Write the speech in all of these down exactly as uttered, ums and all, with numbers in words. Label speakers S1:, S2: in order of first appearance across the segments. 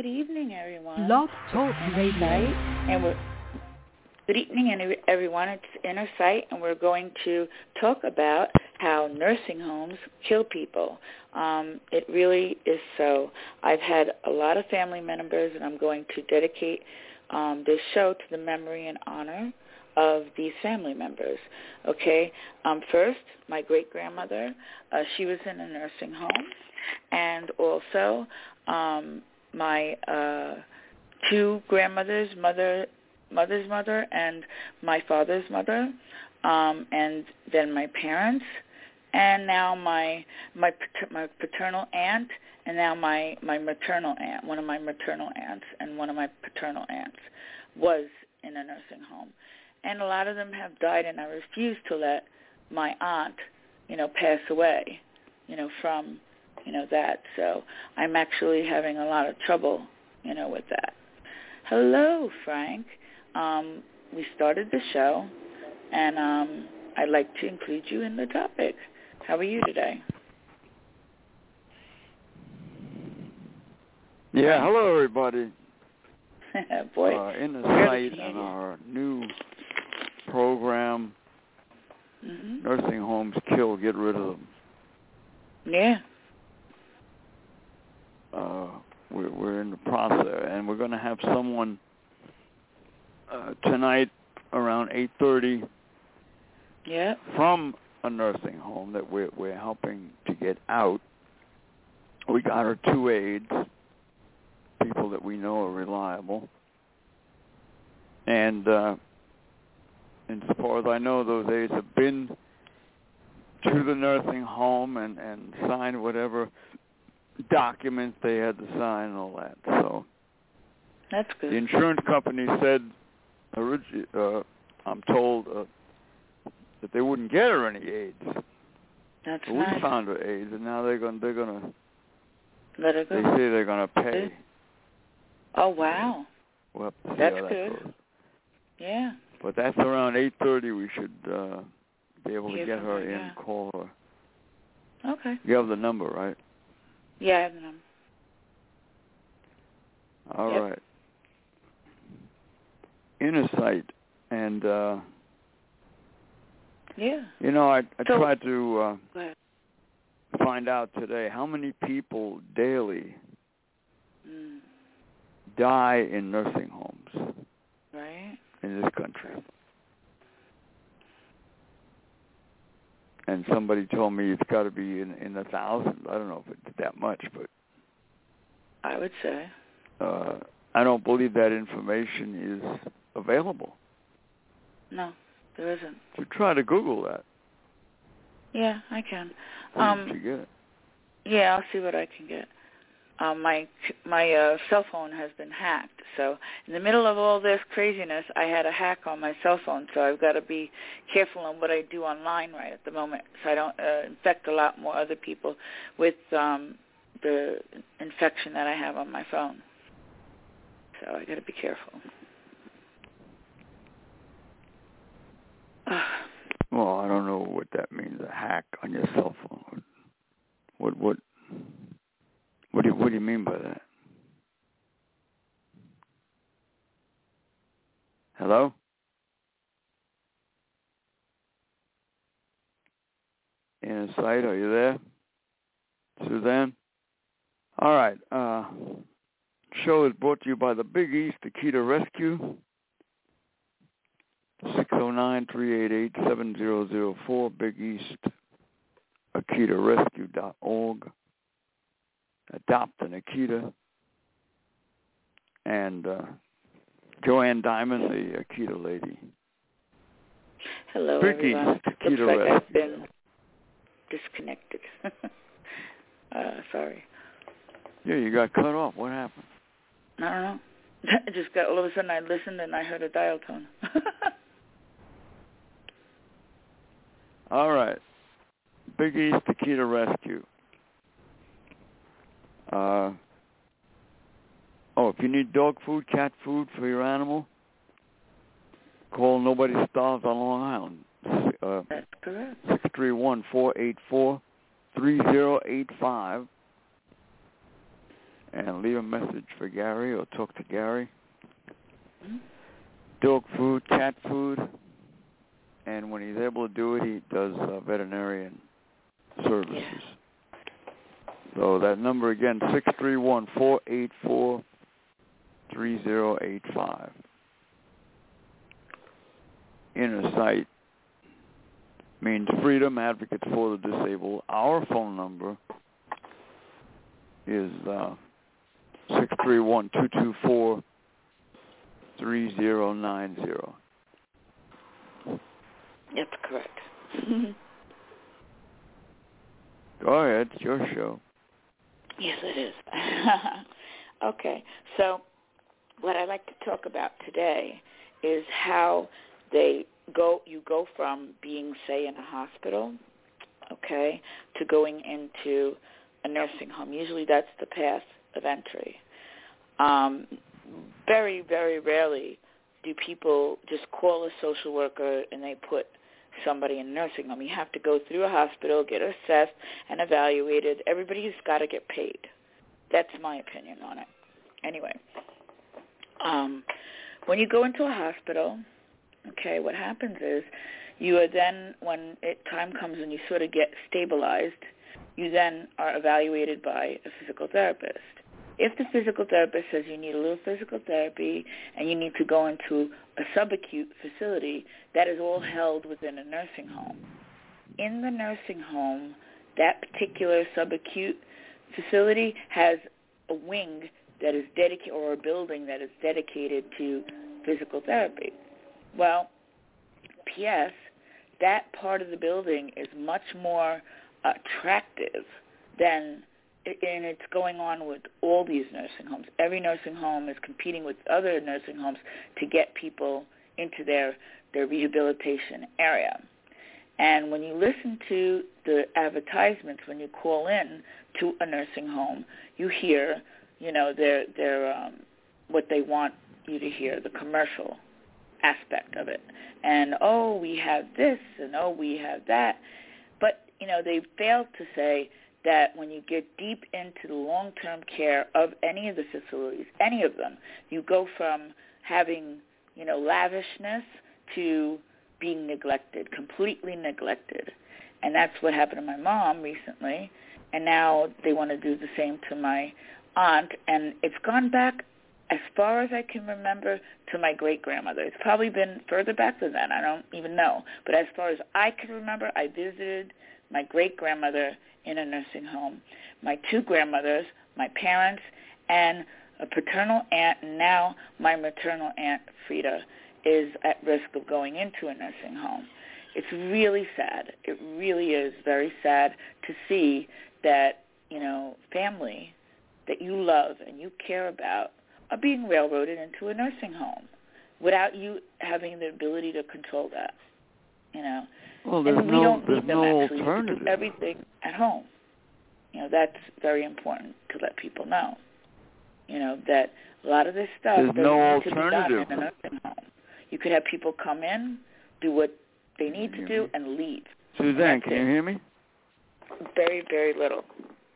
S1: Good evening, everyone.
S2: Blog Talk Radio.
S1: And we're, good evening, everyone. It's Inner Sight, and we're going to talk about how nursing homes kill people. Um, it really is so. I've had a lot of family members, and I'm going to dedicate um, this show to the memory and honor of these family members. Okay. Um, first, my great-grandmother, uh, she was in a nursing home, and also um, my uh, two grandmothers, mother, mother's mother, and my father's mother, um, and then my parents, and now my my my paternal aunt, and now my my maternal aunt. One of my maternal aunts and one of my paternal aunts was in a nursing home. And a lot of them have died, and I refuse to let my aunt, you know, pass away, you know, from, you know, that. So I'm actually having a lot of trouble, you know, with that. Hello, Frank. Um, we started the show, and um, I'd like to include you in the topic. How are you today?
S3: Yeah, Frank? Hello, everybody.
S1: Boy,
S3: uh, in the site on our new program, mm-hmm. Nursing homes kill, get rid of them.
S1: Yeah.
S3: Uh, we're, we're in the process, and we're going to have someone uh, tonight around eight thirty
S1: yeah.
S3: from a nursing home that we're, we're helping to get out. We got our two aides, people that we know are reliable. And uh, and as far as I know, those aides have been to the nursing home and, and signed whatever documents they had to sign and all that. So
S1: that's good.
S3: The insurance company said, uh, I'm told, uh, that they wouldn't get her any aides.
S1: That's
S3: but
S1: nice.
S3: We found her aides, and now they're going they're going to
S1: let her go.
S3: They say they're going to pay.
S1: Oh wow.
S3: We'll have to see
S1: that's
S3: how that
S1: good.
S3: goes.
S1: Yeah.
S3: But that's around eight thirty. We should uh, be able to
S1: Hear
S3: get her
S1: in,
S3: yeah. call her.
S1: Okay.
S3: You have the number, right?
S1: Yeah, I have the number.
S3: All
S1: yep.
S3: right. Inner Sight, and uh,
S1: yeah.
S3: You know, I, I
S1: so,
S3: tried to uh,
S1: go ahead.
S3: find out today how many people daily
S1: mm.
S3: die in nursing homes.
S1: Right.
S3: In this country. And somebody told me it's got to be in, in the thousands. I don't know if it's that much, but...
S1: I would say.
S3: Uh, I don't believe that information is available.
S1: No, there isn't.
S3: So try to Google that.
S1: Yeah, I can.
S3: Where
S1: um,
S3: did you get it?
S1: Yeah, I'll see what I can get. Um, my my uh, cell phone has been hacked, so in the middle of all this craziness, I had a hack on my cell phone, so I've got to be careful on what I do online right at the moment, so I don't uh, infect a lot more other people with um, the infection that I have on my phone. So I got to be careful.
S3: Well, I don't know what that means, a hack on your cell phone. What what? What do you, what do you mean by that? Hello? Inner Sight, are you there? Suzanne? All right. Uh, show is brought to you by the Big East Akita Rescue. six oh nine, three eight eight, seven zero zero four, Big East Akita Rescue dot org. Adopt an Akita. And uh, Joanne Diamond, the Akita lady.
S1: Hello,
S3: Big
S1: everyone.
S3: East Akita
S1: Looks like
S3: Rescue.
S1: I've been disconnected. uh, sorry.
S3: Yeah, you got cut off. What happened?
S1: I don't know. I just got, all of a sudden I listened and I heard a dial tone.
S3: All right. Big East Akita Rescue. Uh, oh, if you need dog food, cat food for your animal, call Nobody Starves on Long Island. Uh,
S1: That's correct.
S3: six three one, four eight four, three zero eight five. and leave a message for Gary or talk to Gary.
S1: Mm-hmm.
S3: Dog food, cat food, and when he's able to do it, he does uh, veterinarian services. Yeah. So that number again, six three one, four eight four, three zero eight five. Inner Sight means Freedom Advocates for the Disabled. Our phone number is uh, six three one, two two four, three zero nine zero.
S1: That's correct.
S3: Go ahead, it's your show.
S1: Yes, it is. Okay, so what I'd like to talk about today is how they go. You go from being, say, in a hospital, okay, to going into a nursing home. Usually, that's the path of entry. Um, very, very rarely do people just call a social worker and they put somebody in a nursing home. You have to go through a hospital, get assessed and evaluated. Everybody's got to get paid. That's my opinion on it. Anyway, um, when you go into a hospital, okay, what happens is you are then, when it time comes when you sort of get stabilized, you then are evaluated by a physical therapist. If the physical therapist says you need a little physical therapy and you need to go into a subacute facility, that is all held within a nursing home. In the nursing home, that particular subacute facility has a wing that is dedicated, or a building that is dedicated to physical therapy. Well, P S, that part of the building is much more attractive than, and it's going on with all these nursing homes. Every nursing home is competing with other nursing homes to get people into their, their rehabilitation area. And when you listen to the advertisements, when you call in to a nursing home, you hear, you know, their, their, um, what they want you to hear, the commercial aspect of it. And, oh, we have this, and, oh, we have that. But, you know, they failed to say that when you get deep into the long-term care of any of the facilities, any of them, you go from having, you know, lavishness to being neglected, completely neglected. And that's what happened to my mom recently. And now they want to do the same to my aunt. And it's gone back, as far as I can remember, to my great-grandmother. It's probably been further back than that. I don't even know. But as far as I can remember, I visited my great-grandmother in a nursing home, my two grandmothers, my parents, and a paternal aunt, and now my maternal aunt, Frida, is at risk of going into a nursing home. It's really sad. It really is very sad to see that, you know, family that you love and you care about are being railroaded into a nursing home without you having the ability to control that, you know.
S3: Well, there's
S1: and we
S3: no,
S1: don't
S3: there's
S1: need them
S3: no
S1: actually
S3: alternative.
S1: to do everything at home. You know, that's very important to let people know. You know, that a lot of this stuff
S3: there's
S1: doesn't
S3: no
S1: need to be done
S3: alternative.
S1: in a nursing home. You could have people come in, do what they need to do, and leave.
S3: Suzanne,
S1: and
S3: can you hear me?
S1: Very, very little.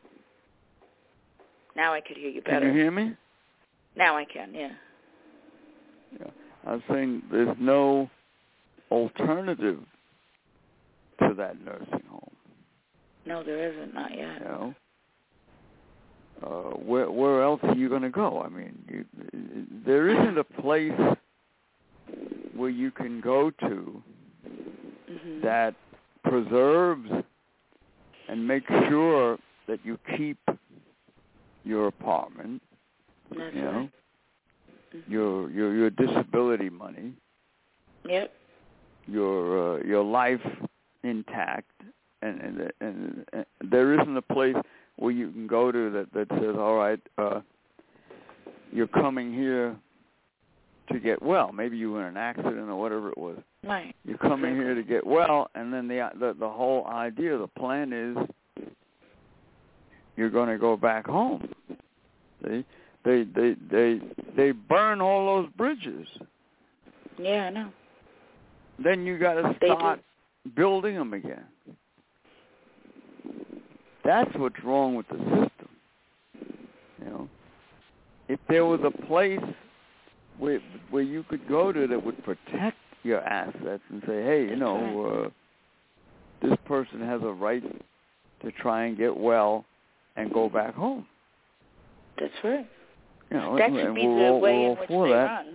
S1: Now I could hear you better.
S3: Can you hear me?
S1: Now I can, yeah.
S3: Yeah. I was saying there's no alternative to that nursing home.
S1: No, there isn't, not yet.
S3: You know? Uh, where where else are you going to go? I mean, you, there isn't a place where you can go to mm-hmm. that preserves and makes sure that you keep your apartment,
S1: That's
S3: you know,
S1: right. Mm-hmm.
S3: your your your disability money,
S1: yep,
S3: your uh, your life intact, and and, and and there isn't a place where you can go to that, that says, all right, uh, you're coming here to get well. Maybe you were in an accident or whatever it was.
S1: Right.
S3: You're coming
S1: exactly.
S3: here to get well, and then the, the the whole idea, the plan is you're going to go back home. See, they they they they burn all those bridges.
S1: Yeah, I know.
S3: Then you got to start building them again. That's what's wrong with the system. You know, if there was a place where where you could go to that would protect your assets and say, hey, you know, uh, this person has a right to try and get well and go back home.
S1: That's right.
S3: You know,
S1: that
S3: and,
S1: should
S3: and
S1: be
S3: we're
S1: the
S3: all,
S1: way
S3: we're
S1: in
S3: all
S1: which
S3: for
S1: they
S3: that.
S1: run.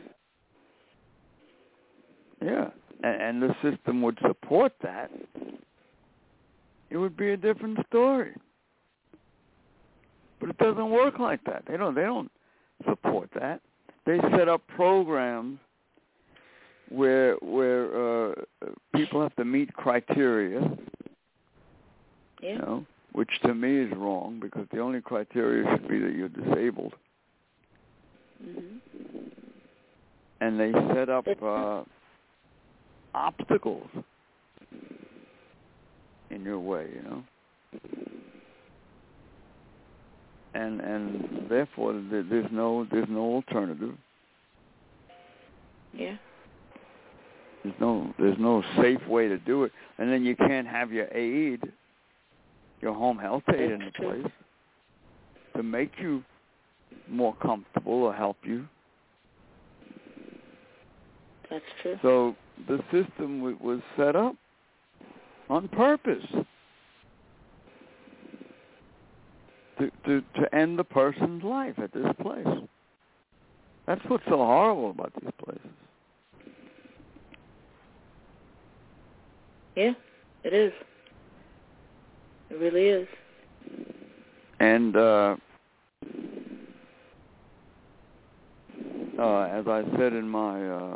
S3: Yeah, and, and the system would support that. It would be a different story. But it doesn't work like that. They don't. They don't support that. They set up programs where where uh, people have to meet criteria.
S1: Yeah.
S3: You know, which to me is wrong because the only criteria should be that you're disabled.
S1: Mm-hmm.
S3: And they set up uh, obstacles in your way, you know. And and therefore there's no there's no alternative.
S1: Yeah.
S3: There's no there's no safe way to do it. And then you can't have your aid, your home health aid in the place to make you more comfortable or help you.
S1: That's true.
S3: So the system w- was set up on purpose to, to to end the person's life at this place. That's what's so horrible about these places.
S1: Yeah, it is. It really is.
S3: And uh, uh, as I said in my uh,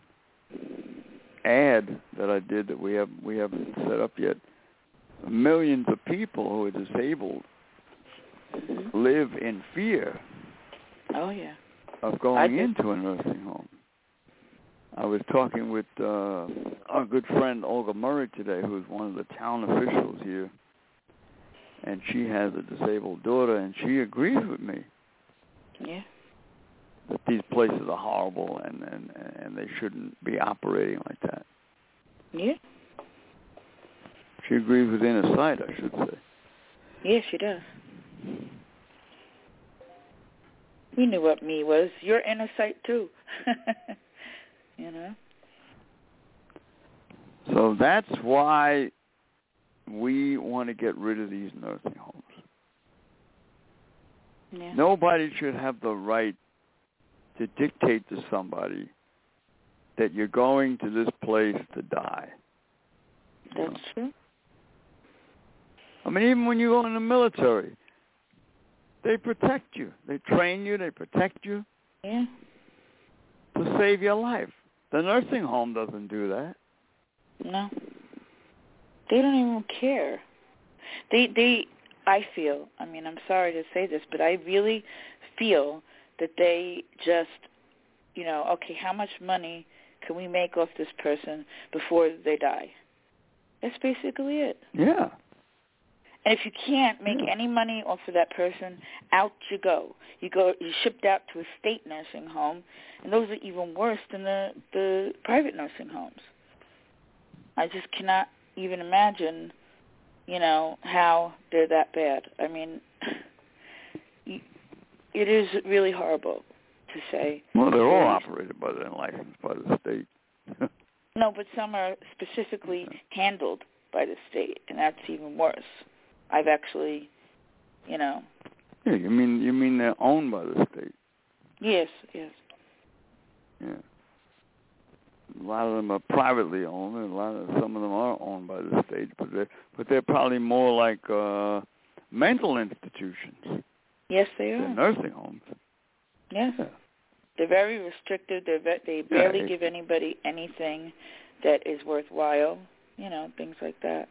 S3: ad that I did that we have we haven't set up yet, millions of people who are disabled
S1: Mm-hmm.
S3: live in fear.
S1: Oh yeah.
S3: Of going into a nursing home. I was talking with uh, our good friend Olga Murray today, who's one of the town officials here, and she has a disabled daughter, and she agrees with me.
S1: Yeah.
S3: That these places are horrible, and, and, and they shouldn't be operating like that.
S1: Yeah.
S3: She agrees with inner sight, I should say.
S1: Yeah, she does. We knew what me was. You're inner sight too. You know?
S3: So that's why we want to get rid of these nursing homes.
S1: Yeah.
S3: Nobody should have the right to dictate to somebody that you're going to this place to die.
S1: That's
S3: know?
S1: true.
S3: I mean, even when you go in the military, they protect you. They train you. They protect you.
S1: Yeah.
S3: To save your life. The nursing home doesn't do that.
S1: No. They don't even care. They, they, I feel, I mean, I'm sorry to say this, but I really feel that they just, you know, okay, how much money can we make off this person before they die? That's basically it.
S3: Yeah.
S1: And if you can't make
S3: yeah.
S1: any money off of that person, out you go. You go. You're shipped out to a state nursing home, and those are even worse than the, the private nursing homes. I just cannot even imagine, you know, how they're that bad. I mean, it is really horrible to say.
S3: Well, they're all operated by the licensed by the state.
S1: No, but some are specifically handled by the state, and that's even worse. I've actually, you know.
S3: Yeah, you mean you mean they're owned by the state?
S1: Yes, yes.
S3: Yeah. A lot of them are privately owned, and a lot of some of them are owned by the state, but they're but they're probably more like uh, mental institutions.
S1: Yes, they are.
S3: They're nursing homes.
S1: Yes.
S3: Yeah.
S1: They're very restricted. They're ve- they barely
S3: yeah,
S1: give anybody anything that is worthwhile. You know, things like that.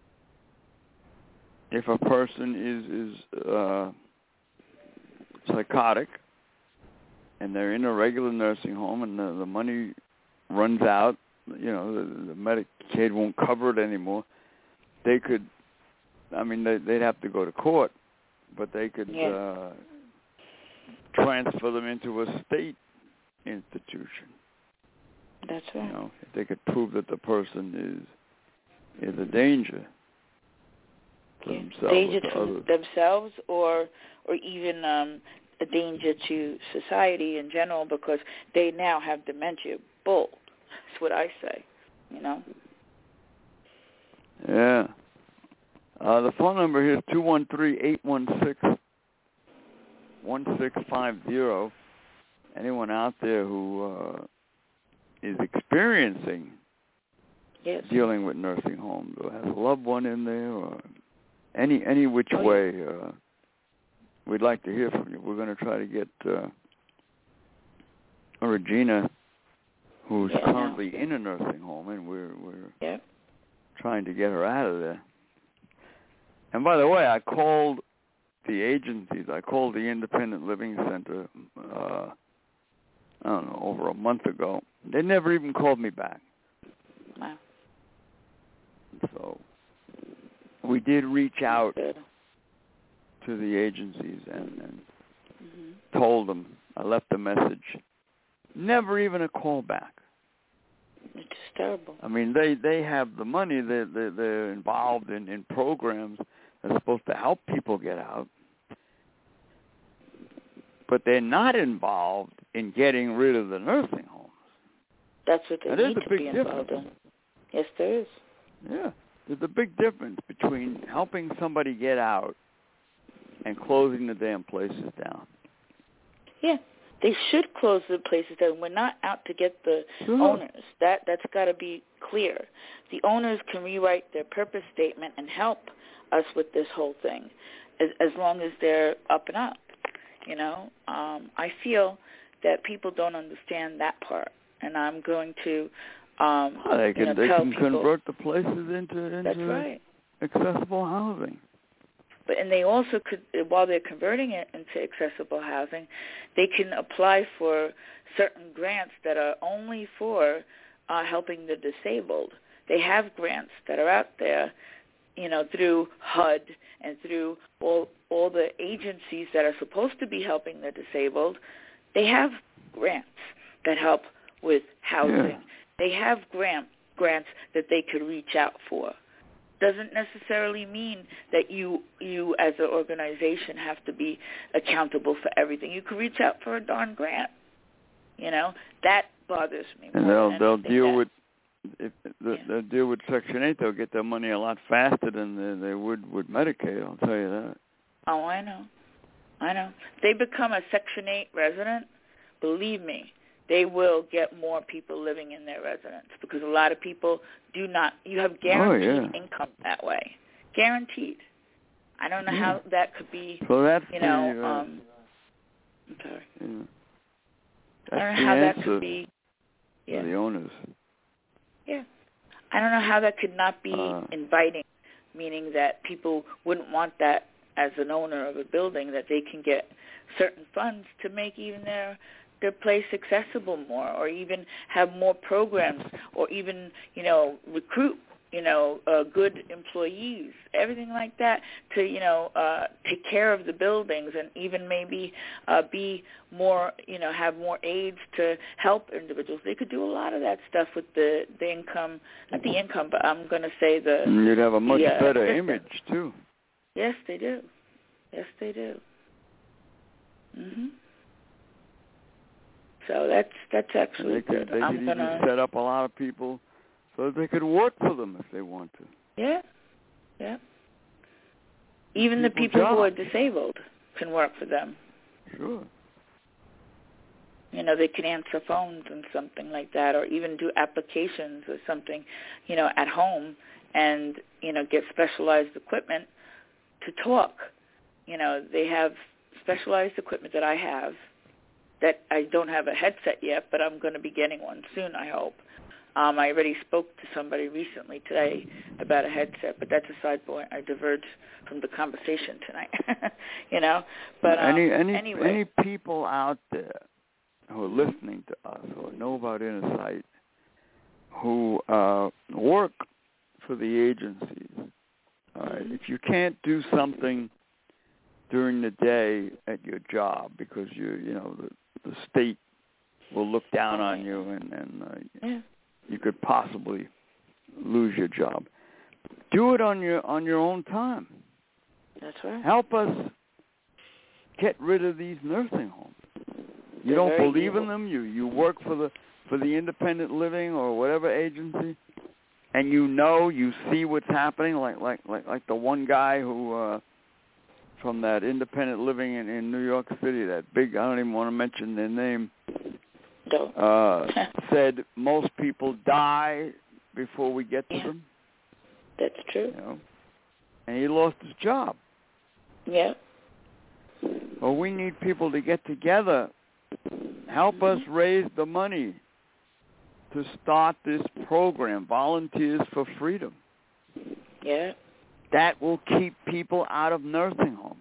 S3: If a person is is uh, psychotic and they're in a regular nursing home and the, the money runs out, you know, the, the Medicaid won't cover it anymore, they could, I mean, they, they'd have to go to court, but they could
S1: yeah.
S3: uh, transfer them into a state institution.
S1: That's right.
S3: You know, if they could prove that the person is is a danger.
S1: Yeah.
S3: Themselves
S1: danger
S3: to
S1: to
S3: others.
S1: themselves, or or even um, a danger to society in general because they now have dementia. Bull. That's what I say, you know.
S3: Yeah. Uh, the phone number here is two one three, eight one six, one six five zero. Anyone out there who uh, is experiencing
S1: yes.
S3: dealing with nursing homes or has a loved one in there or any any which
S1: oh,
S3: way,
S1: yeah.
S3: uh, we'd like to hear from you. We're going to try to get uh, Regina, who's
S1: yeah,
S3: currently
S1: no.
S3: in a nursing home, and we're we're
S1: yep.
S3: trying to get her out of there. And by the way, I called the agencies. I called the Independent Living Center, uh, I don't know, over a month ago. They never even called me back.
S1: Wow.
S3: So we did reach out
S1: Good.
S3: to the agencies and, and
S1: mm-hmm.
S3: told them. I left a message. Never even a call back.
S1: It's just terrible.
S3: I mean, they, they have the money. They, they, they're involved in, in programs that's supposed to help people get out. But they're not involved in getting rid of the nursing homes.
S1: That's what they
S3: that
S1: need
S3: is a
S1: to
S3: big
S1: be involved
S3: difference.
S1: in. Yes, there is.
S3: Yeah. There's a big difference between helping somebody get out and closing the damn places down.
S1: Yeah. They should close the places down. We're not out to get the
S3: sure.
S1: owners. That, that's got to be clear. The owners can rewrite their purpose statement and help us with this whole thing as, as long as they're up and up. You know, um, I feel that people don't understand that part, and I'm going to um,
S3: well, they can,
S1: you know,
S3: they
S1: tell
S3: can
S1: people.
S3: convert the places into, into
S1: that's right.
S3: accessible housing.
S1: But and they also could, while they're converting it into accessible housing, they can apply for certain grants that are only for uh, helping the disabled. They have grants that are out there, you know, through H U D and through all all the agencies that are supposed to be helping the disabled. They have grants that help with housing.
S3: Yeah.
S1: They have grant grants that they could reach out for. Doesn't necessarily mean that you you as an organization have to be accountable for everything. You could reach out for a darn grant. You know, that bothers me more.
S3: And they'll
S1: than
S3: they'll deal
S1: that.
S3: with if the,
S1: yeah.
S3: they'll deal with Section eight. They'll get their money a lot faster than they, they would with Medicaid. I'll tell you that.
S1: Oh, I know, I know. If they become a Section eight resident, believe me, they will get more people living in their residence because a lot of people do not. You have guaranteed
S3: oh, yeah.
S1: income that way, guaranteed. I don't know
S3: yeah.
S1: how that could be.
S3: So that's
S1: you know.
S3: the, uh,
S1: um, I'm sorry.
S3: Yeah.
S1: I don't
S3: That's
S1: know how
S3: the
S1: that
S3: answer
S1: could be. Yeah.
S3: to the owners.
S1: Yeah. I don't know how that could not be
S3: Uh,
S1: inviting, meaning that people wouldn't want that as an owner of a building, that they can get certain funds to make even their their place accessible more, or even have more programs, or even, you know, recruit, you know, uh, good employees, everything like that to, you know, uh, take care of the buildings and even maybe uh, be more, you know, have more aides to help individuals. They could do a lot of that stuff with the, the income, not the income, but I'm going to say the...
S3: And you'd have a much
S1: the, uh,
S3: better
S1: assistance.
S3: image, too.
S1: Yes, they do. Yes, they do. Mhm. So that's that's actually
S3: And they could,
S1: good.
S3: they
S1: I'm
S3: could
S1: gonna,
S3: even set up a lot of people so that they could work for them if they want to.
S1: Yeah, yeah. Even the
S3: People
S1: people who are
S3: jobs.
S1: disabled can work for them.
S3: Sure.
S1: You know, they can answer phones and something like that, or even do applications or something, you know, at home and, you know, get specialized equipment to talk. You know, they have specialized equipment that I have that I don't have a headset yet, but I'm going to be getting one soon, I hope. Um, I already spoke to somebody recently today about a headset, but that's a side point. I diverged from the conversation tonight, you know. But um,
S3: any any
S1: anyway.
S3: any people out there who are listening to us or know about Inner Sight who uh, work for the agencies, all right, if you can't do something during the day at your job because you you know the the state will look down on you and, and uh,
S1: yeah.
S3: you could possibly lose your job. Do it on your on your own time.
S1: That's right.
S3: Help us get rid of these nursing homes. You
S1: They're
S3: don't
S1: very
S3: believe
S1: evil.
S3: in them. You you work for the for the independent living or whatever agency, and you know you see what's happening. Like like like like the one guy who uh, from that independent living in, in New York City, that big, I don't even want to mention their name,
S1: No.
S3: uh, said most people die before we get to
S1: Yeah.
S3: them.
S1: That's true.
S3: You know, and he lost his job.
S1: Yeah.
S3: Well, we need people to get together, help us raise the money to start this program, Volunteers for Freedom.
S1: Yeah.
S3: That will keep people out of nursing homes.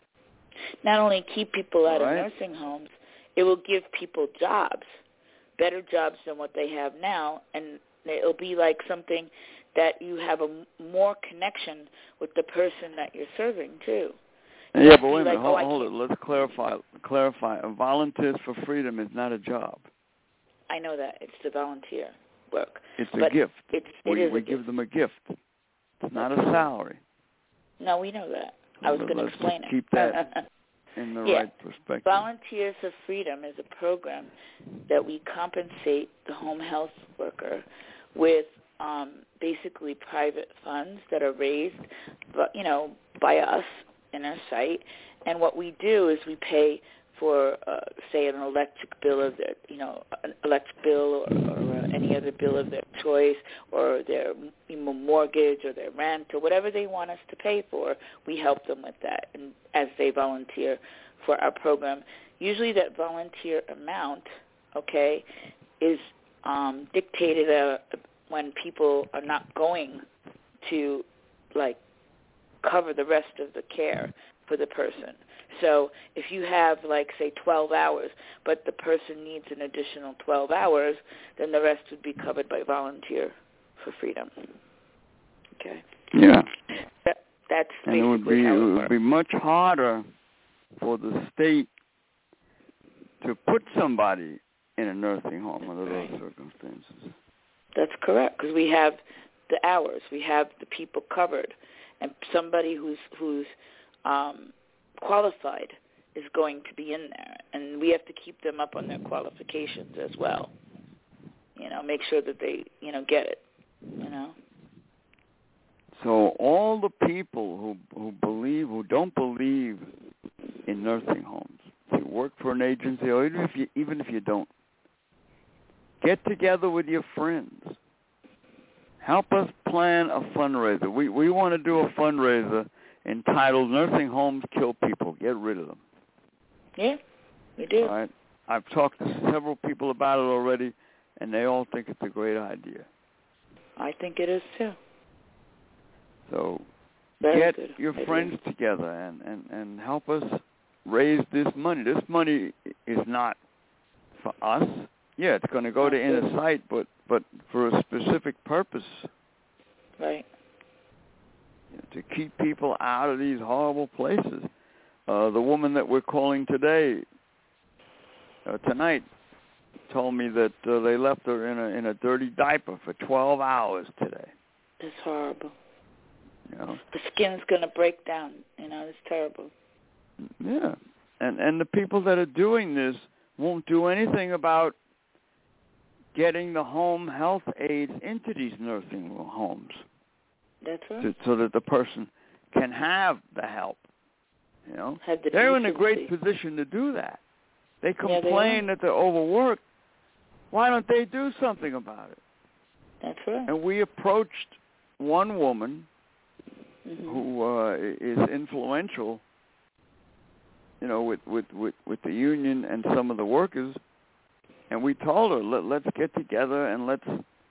S1: Not only keep people out
S3: Right.
S1: of nursing homes, it will give people jobs, better jobs than what they have now, and it'll be like something that you have a more connection with the person that you're serving, too.
S3: Yeah, but wait a minute.
S1: Like,
S3: hold
S1: oh,
S3: hold it. Let's clarify. Clarify. Volunteers for Freedom is not a job.
S1: I know that. It's the volunteer work.
S3: It's a
S1: but
S3: gift.
S1: It's, it
S3: we
S1: is
S3: we
S1: a
S3: give
S1: gift.
S3: them a gift. It's not a salary.
S1: No, we know that. I was going to
S3: Let's
S1: explain
S3: just
S1: it.
S3: keep that in the
S1: Yeah.
S3: right perspective.
S1: Volunteers for Freedom is a program that we compensate the home health worker with um, basically private funds that are raised, you know, by us in our site. And what we do is we pay for, uh, say, an electric bill of their, you know, an electric bill or, or uh, any other bill of their choice, or their you know, mortgage or their rent or whatever they want us to pay for. We help them with that, and as they volunteer for our program. Usually, that volunteer amount, okay, is um, dictated uh, when people are not going to, like, cover the rest of the care for the person. So if you have, like, say, twelve hours, but the person needs an additional twelve hours, then the rest would be covered by Volunteer for Freedom. Okay?
S3: Yeah.
S1: That, that's
S3: And
S1: basically
S3: it would be
S1: how
S3: it
S1: it
S3: would
S1: works.
S3: be much harder for the state to put somebody in a nursing home under those
S1: Right.
S3: circumstances.
S1: That's correct, because we have the hours, we have the people covered, and somebody who's who's um, qualified is going to be in there, and we have to keep them up on their qualifications as well. You know, make sure that they, you know, get it. You know.
S3: So all the people who who believe, who don't believe in nursing homes, if you work for an agency, or even if you even if you don't, get together with your friends. Help us plan a fundraiser. We we want to do a fundraiser entitled "Nursing Homes Kill People. Get rid of them."
S1: Yeah, we do.
S3: All right. I've talked to several people about it already, and they all think it's a great idea.
S1: I think it is too.
S3: So
S1: Very
S3: get
S1: good
S3: your
S1: idea.
S3: friends together and, and, and help us raise this money. This money is not for us. Yeah, it's going to go to Inner Sight, but, but for a specific purpose.
S1: Right.
S3: You know, to keep people out of these horrible places. Uh, the woman that we're calling today, uh, tonight, told me that uh, they left her in a in a dirty diaper for twelve hours today.
S1: It's horrible.
S3: You know.
S1: The skin's going to break down. You know, it's terrible.
S3: Yeah, and and the people that are doing this won't do anything about getting the home health aides into these nursing homes.
S1: That's right.
S3: To, so that the person can have the help. You know,
S1: Have the
S3: they're in a great
S1: decency.
S3: position to do that. They
S1: Yeah,
S3: complain
S1: they
S3: that they're overworked. Why don't they do something about it?
S1: That's right.
S3: And we approached one woman
S1: Mm-hmm.
S3: who uh, is influential, you know, with, with, with, with the union and some of the workers, and we told her, Let, let's get together and let's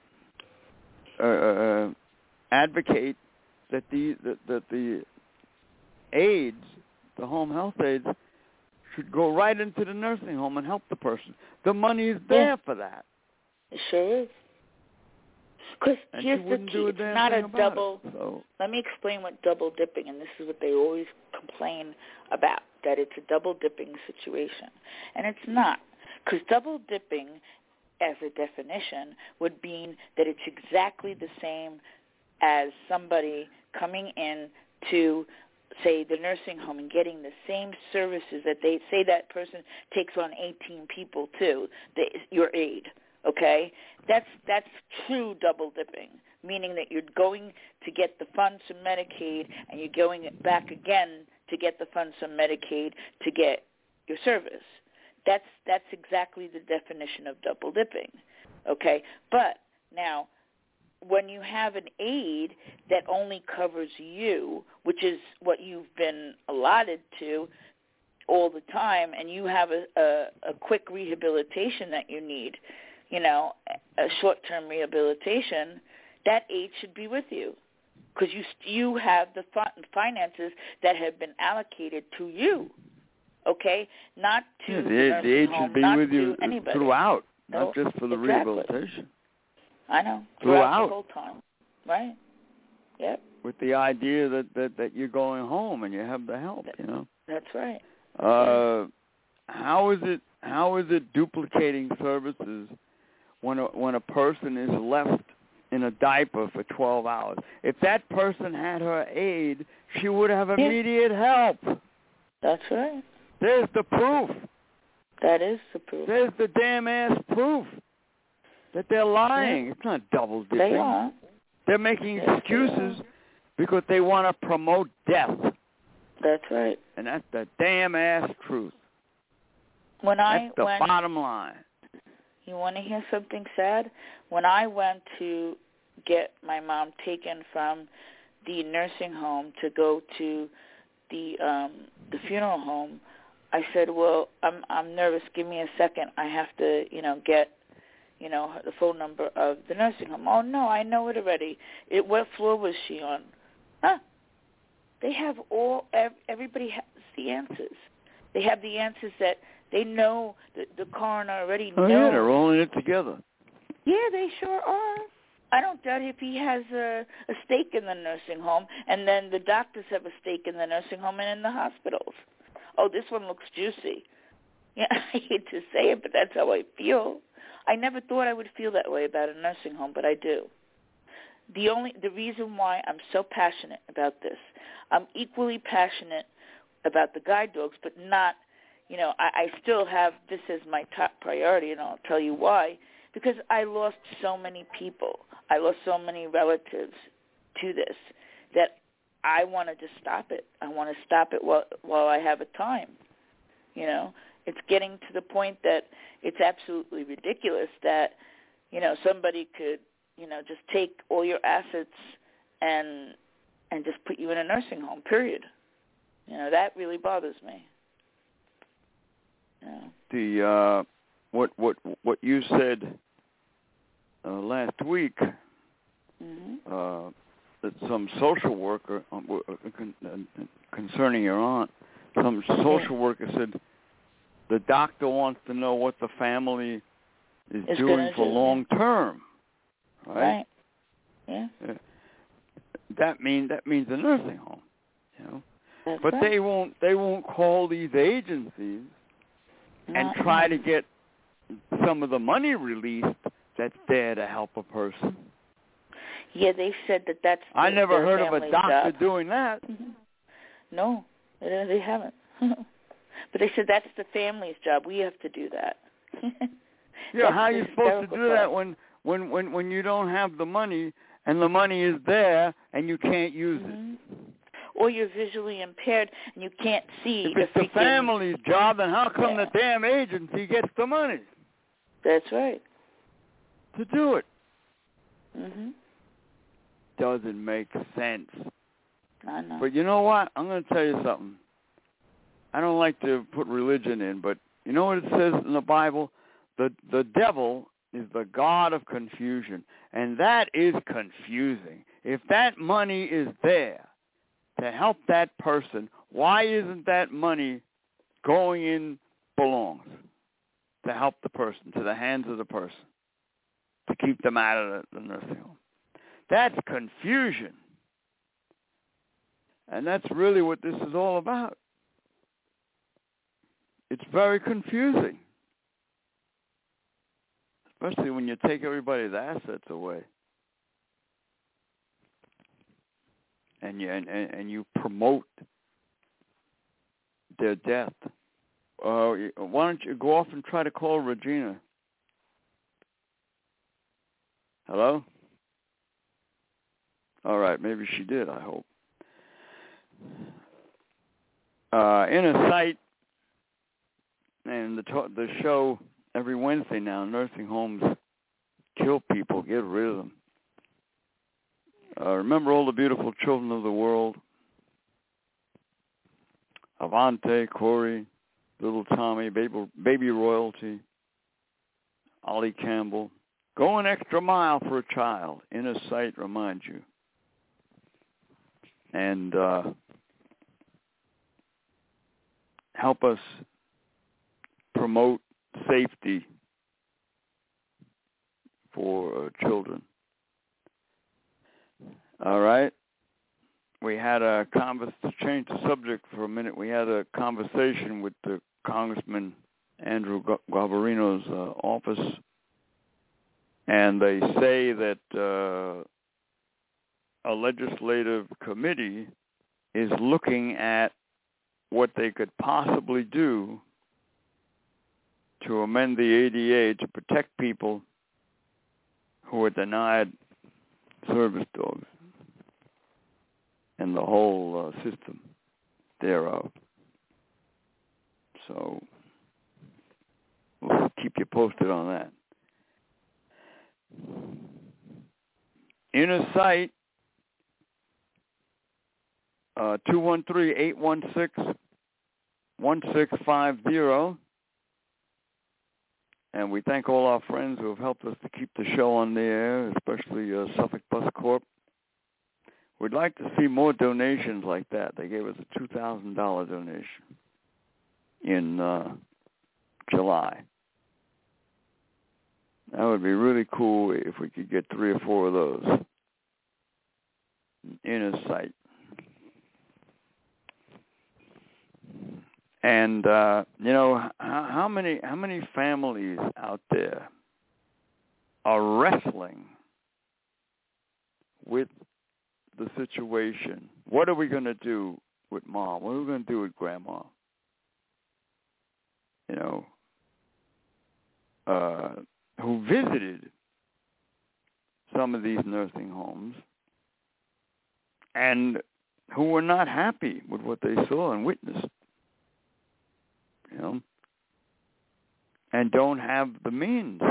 S3: uh, uh, advocate that the that, that the aides, the home health aides, should go right into the nursing home and help the person. The money is there
S1: Yeah.
S3: for that.
S1: It sure is. Because
S3: And
S1: here's
S3: she
S1: the
S3: wouldn't
S1: key.
S3: do a
S1: It's
S3: damn
S1: not
S3: thing
S1: a
S3: about
S1: double.
S3: it. So,
S1: Let me explain what double dipping, and this is what they always complain about, that it's a double dipping situation. And it's not. Because double dipping, as a definition, would mean that it's exactly the same as somebody coming in to say, the nursing home and getting the same services that they say that person takes on eighteen people too, they, your aide, okay? That's that's true double dipping, meaning that you're going to get the funds from Medicaid and you're going back again to get the funds from Medicaid to get your service. That's that's exactly the definition of double dipping, okay? But now, when you have an aid that only covers you, which is what you've been allotted to all the time, and you have a, a, a quick rehabilitation that you need, you know, a short-term rehabilitation, that aid should be with you because you you have the finances that have been allocated to you, okay, not to
S3: yeah,
S1: the,
S3: the, the aid
S1: home,
S3: should be
S1: not
S3: with you
S1: anybody.
S3: throughout,
S1: no,
S3: not just for the
S1: exactly.
S3: rehabilitation.
S1: I know, throughout,
S3: throughout
S1: the whole time, right? Yep.
S3: With the idea that, that, that you're going home and you have the help, you know.
S1: That's right.
S3: Uh, how is it how is it duplicating services when a, when a person is left in a diaper for twelve hours? If that person had her aid, she would have immediate yeah. help.
S1: That's right.
S3: There's the proof.
S1: That is the proof.
S3: There's the damn ass proof that they're lying. Yeah. It's not double dipping.
S1: They are.
S3: They're making
S1: yes,
S3: excuses they because they want to promote death.
S1: That's right.
S3: And that's the damn ass truth.
S1: When
S3: that's
S1: I
S3: the
S1: went,
S3: bottom line.
S1: You want to hear something sad? When I went to get my mom taken from the nursing home to go to the um, the funeral home, I said, "Well, I'm I'm nervous. Give me a second. I have to, you know, get." you know, the phone number of the nursing home. Oh, no, I know it already. It, what floor was she on? Huh. They have all, everybody has the answers. They have the answers that they know, the, the coroner already
S3: oh,
S1: knows.
S3: Oh, yeah, they're all in it together.
S1: Yeah, they sure are. I don't doubt if he has a, a stake in the nursing home, and then the doctors have a stake in the nursing home and in the hospitals. Oh, this one looks juicy. Yeah, I hate to say it, but that's how I feel. I never thought I would feel that way about a nursing home, but I do. The only the reason why I'm so passionate about this, I'm equally passionate about the guide dogs, but not, you know, I, I still have this as my top priority, and I'll tell you why. Because I lost so many people. I lost so many relatives to this that I wanted to stop it. I want to stop it while while I have a time, you know. It's getting to the point that it's absolutely ridiculous that, you know, somebody could, you know, just take all your assets and and just put you in a nursing home, period. You know, that really bothers me. Yeah.
S3: The uh, what what what you said uh, last week,
S1: mm-hmm.
S3: uh, that some social worker uh, concerning your aunt, some social
S1: yeah.
S3: worker said, the doctor wants to know what the family is
S1: it's
S3: doing for
S1: do,
S3: long
S1: yeah.
S3: term, right?
S1: Right. Yeah.
S3: yeah. That means that means a nursing home, you know.
S1: That's
S3: but
S1: right.
S3: they won't they won't call these agencies
S1: Not
S3: and try
S1: me.
S3: to get some of the money released that's there to help a person.
S1: Yeah, they said that that's. The,
S3: I never
S1: the
S3: heard of a doctor
S1: job.
S3: doing that.
S1: Mm-hmm. No, they, they haven't. But they said that's the family's job. We have to do that.
S3: Yeah, how are you supposed to do
S1: thought.
S3: that when, when, when, when you don't have the money and the money is there and you can't use
S1: mm-hmm.
S3: it?
S1: Or you're visually impaired and you can't see.
S3: If it's
S1: the,
S3: the family's job, then how come
S1: yeah.
S3: the damn agency gets the money?
S1: That's right.
S3: To do it.
S1: Mm-hmm.
S3: Doesn't make sense.
S1: I know.
S3: But you know what? I'm going to tell you something. I don't like to put religion in, but you know what it says in the Bible? The the devil is the god of confusion, and that is confusing. If that money is there to help that person, why isn't that money going in belongs to help the person, to the hands of the person, to keep them out of the, the nursing home? That's confusion. And that's really what this is all about. It's very confusing, especially when you take everybody's assets away and you and, and you promote their death. Uh, why don't you go off and try to call Regina? Hello? All right, maybe she did, I hope. Uh, Inner Sight, and the, to- the show every Wednesday now, nursing homes kill people, get rid of them. Uh, remember all the beautiful children of the world? Avante, Corey, Little Tommy, Baby, Baby Royalty, Ollie Campbell. Go an extra mile for a child. Inner Sight reminds you. And uh, help us promote safety for uh, children. All right. We had a convers to change the subject for a minute. We had a conversation with the Congressman Andrew Garbarino's uh, office, and they say that uh, a legislative committee is looking at what they could possibly do to amend the A D A to protect people who are denied service dogs and the whole uh, system thereof. So we'll keep you posted on that. Inner Sight, uh, two one three, eight one six, one six five zero. And we thank all our friends who have helped us to keep the show on the air, especially uh, Suffolk Bus Corp. We'd like to see more donations like that. They gave us a two thousand dollars donation in uh, July. That would be really cool if we could get three or four of those. Inner Sight. And uh, you know, how, how many how many families out there are wrestling with the situation? What are we going to do with Mom? What are we going to do with Grandma? You know, uh, who visited some of these nursing homes and who were not happy with what they saw and witnessed. You know, and don't have the means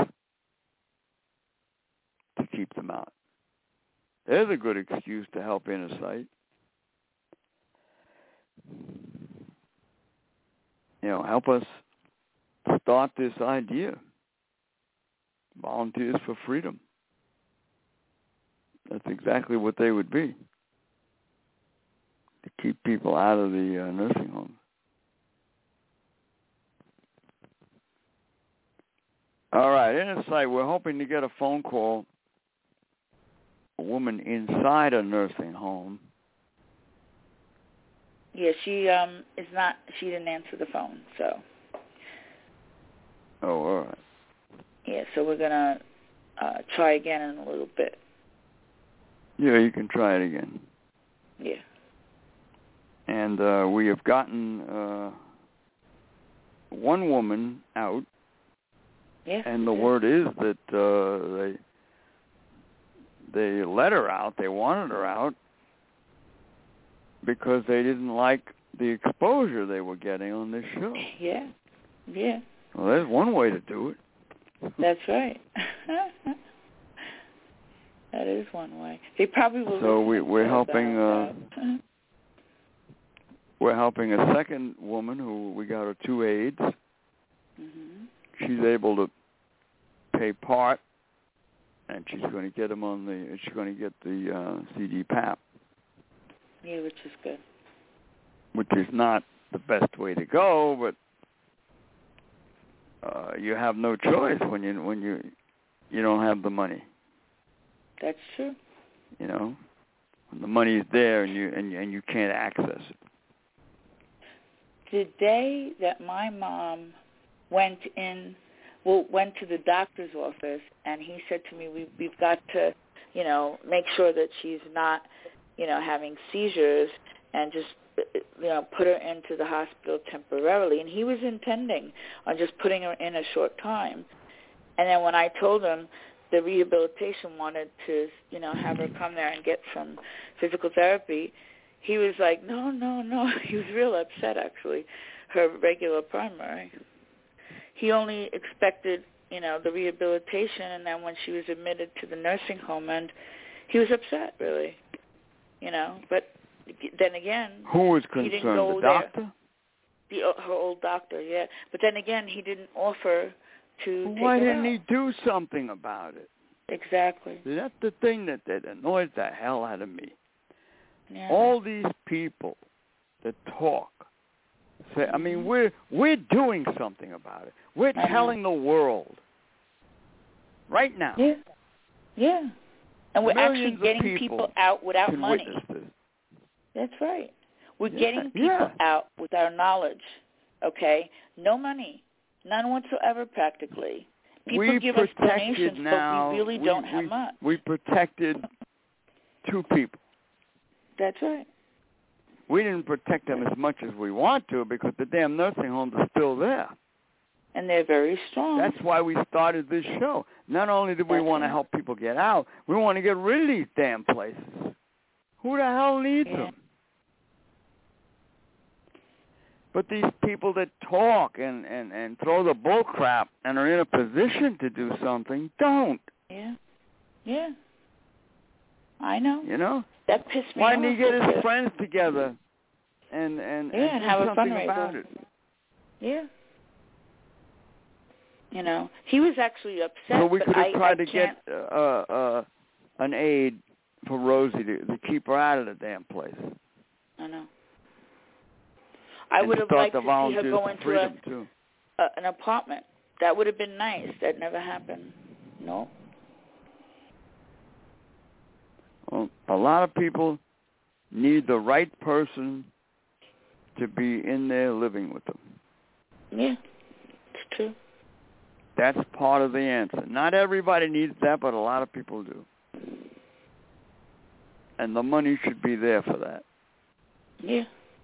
S3: to keep them out. There's a good excuse to help Inner Sight. You know, help us start this idea. Volunteers for Freedom. That's exactly what they would be. To keep people out of the uh, nursing homes. All right, Inner Sight, we're hoping to get a phone call. A woman inside a nursing home.
S1: Yeah, she um is not. She didn't answer the phone, so.
S3: Oh, all right.
S1: Yeah, so we're gonna uh, try again in a little bit.
S3: Yeah, you can try it again.
S1: Yeah.
S3: And uh, we have gotten uh, one woman out.
S1: Yes.
S3: And the word is that uh, they they let her out. They wanted her out because they didn't like the exposure they were getting on this show.
S1: Yeah, yeah.
S3: Well, there's one way to do it.
S1: That's right. That is one way. They probably will.
S3: So we, we're helping. Uh, we're helping a second woman who we got her two aides.
S1: Mm-hmm. She's
S3: able to pay part, and she's going to get them on the. She's going to get the uh, C D P A P.
S1: Yeah, which is good.
S3: Which is not the best way to go, but uh, you have no choice when you when you you don't have the money.
S1: That's true.
S3: You know, when the money is there and you and you, and you can't access it.
S1: The day that my mom went in, well, went to the doctor's office, and he said to me, we, we've got to, you know, make sure that she's not, you know, having seizures, and just you know, put her into the hospital temporarily, and he was intending on just putting her in a short time. And then when I told him the rehabilitation wanted to, you know, have her come there and get some physical therapy, he was like, no, no, no. He was real upset, actually, her regular primary. He only expected, you know, the rehabilitation, and then when she was admitted to the nursing home, and he was upset, really, you know. But then again,
S3: who was
S1: he
S3: concerned?
S1: didn't go
S3: the
S1: there.
S3: doctor?
S1: The, her old doctor, yeah. But then again, he didn't offer to
S3: well,
S1: take
S3: why
S1: her
S3: didn't
S1: out.
S3: he do something about it?
S1: Exactly.
S3: That's the thing that, that annoys the hell out of me.
S1: Yeah.
S3: All these people that talk say,
S1: Mm-hmm.
S3: I mean, we're we're doing something about it. We're
S1: I
S3: telling
S1: know.
S3: the world right now.
S1: Yeah. Yeah. And we're
S3: Millions
S1: actually getting
S3: of people,
S1: people out without
S3: can
S1: money.
S3: witness this.
S1: That's right. We're
S3: Yeah,
S1: getting people
S3: yeah.
S1: out with our knowledge, okay? No money. None whatsoever, practically. People
S3: we
S1: give us
S3: protected
S1: donations,
S3: now,
S1: but we really
S3: we,
S1: don't
S3: we,
S1: have much.
S3: We protected two people.
S1: That's right.
S3: We didn't protect them as much as we want to because the damn nursing homes are still there.
S1: And they're very strong.
S3: That's why we started this show. Not only did we
S1: That's
S3: want
S1: right.
S3: to help people get out, we want to get rid of these damn places. Who the hell needs
S1: Yeah.
S3: them? But these people that talk and, and, and throw the bull crap and are in a position to do something don't.
S1: Yeah. Yeah. I know.
S3: You know?
S1: That pissed me
S3: Why
S1: off.
S3: didn't he get his
S1: because-
S3: friends together and, and,
S1: Yeah,
S3: and,
S1: and
S3: do
S1: have a
S3: something
S1: fundraiser.
S3: about it?
S1: Yeah. You know, he was actually upset.
S3: So we
S1: but
S3: could have
S1: I,
S3: tried
S1: I
S3: to
S1: can't...
S3: get uh, uh, an aid for Rosie to, to keep her out of the damn place.
S1: I know. I
S3: And
S1: would have
S3: start
S1: liked
S3: the
S1: to see her
S3: Volunteers
S1: go
S3: for
S1: into
S3: Freedom,
S1: a,
S3: too.
S1: a, an apartment. That would have been nice. That never happened. No.
S3: Well, a lot of people need the right person to be in there living with them.
S1: Yeah, it's true.
S3: That's part of the answer. Not everybody needs that, but a lot of people do. And the money should be there for that.
S1: Yeah.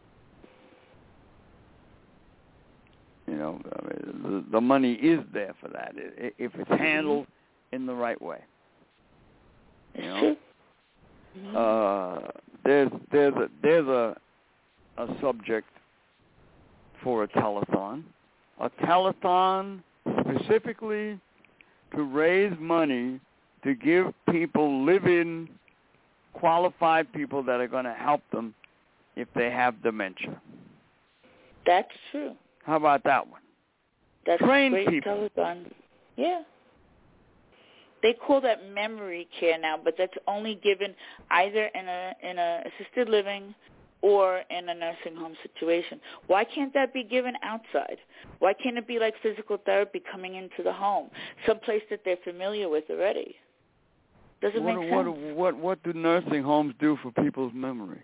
S3: You know, I mean, the, the money is there for that if it's handled in the right way. You
S1: It's
S3: know?
S1: true.
S3: Uh, there's there's a there's a a subject for a telethon, a telethon specifically to raise money to give people live-in qualified people that are going to help them if they have dementia.
S1: That's true.
S3: How about that one?
S1: That's
S3: Train
S1: great
S3: people.
S1: telethon. Yeah. They call that memory care now, but that's only given either in a in a assisted living or in a nursing home situation. Why can't that be given outside? Why can't it be like physical therapy coming into the home, someplace that they're familiar with already? Doesn't
S3: what,
S1: make
S3: what,
S1: sense.
S3: What, what do nursing homes do for people's memory?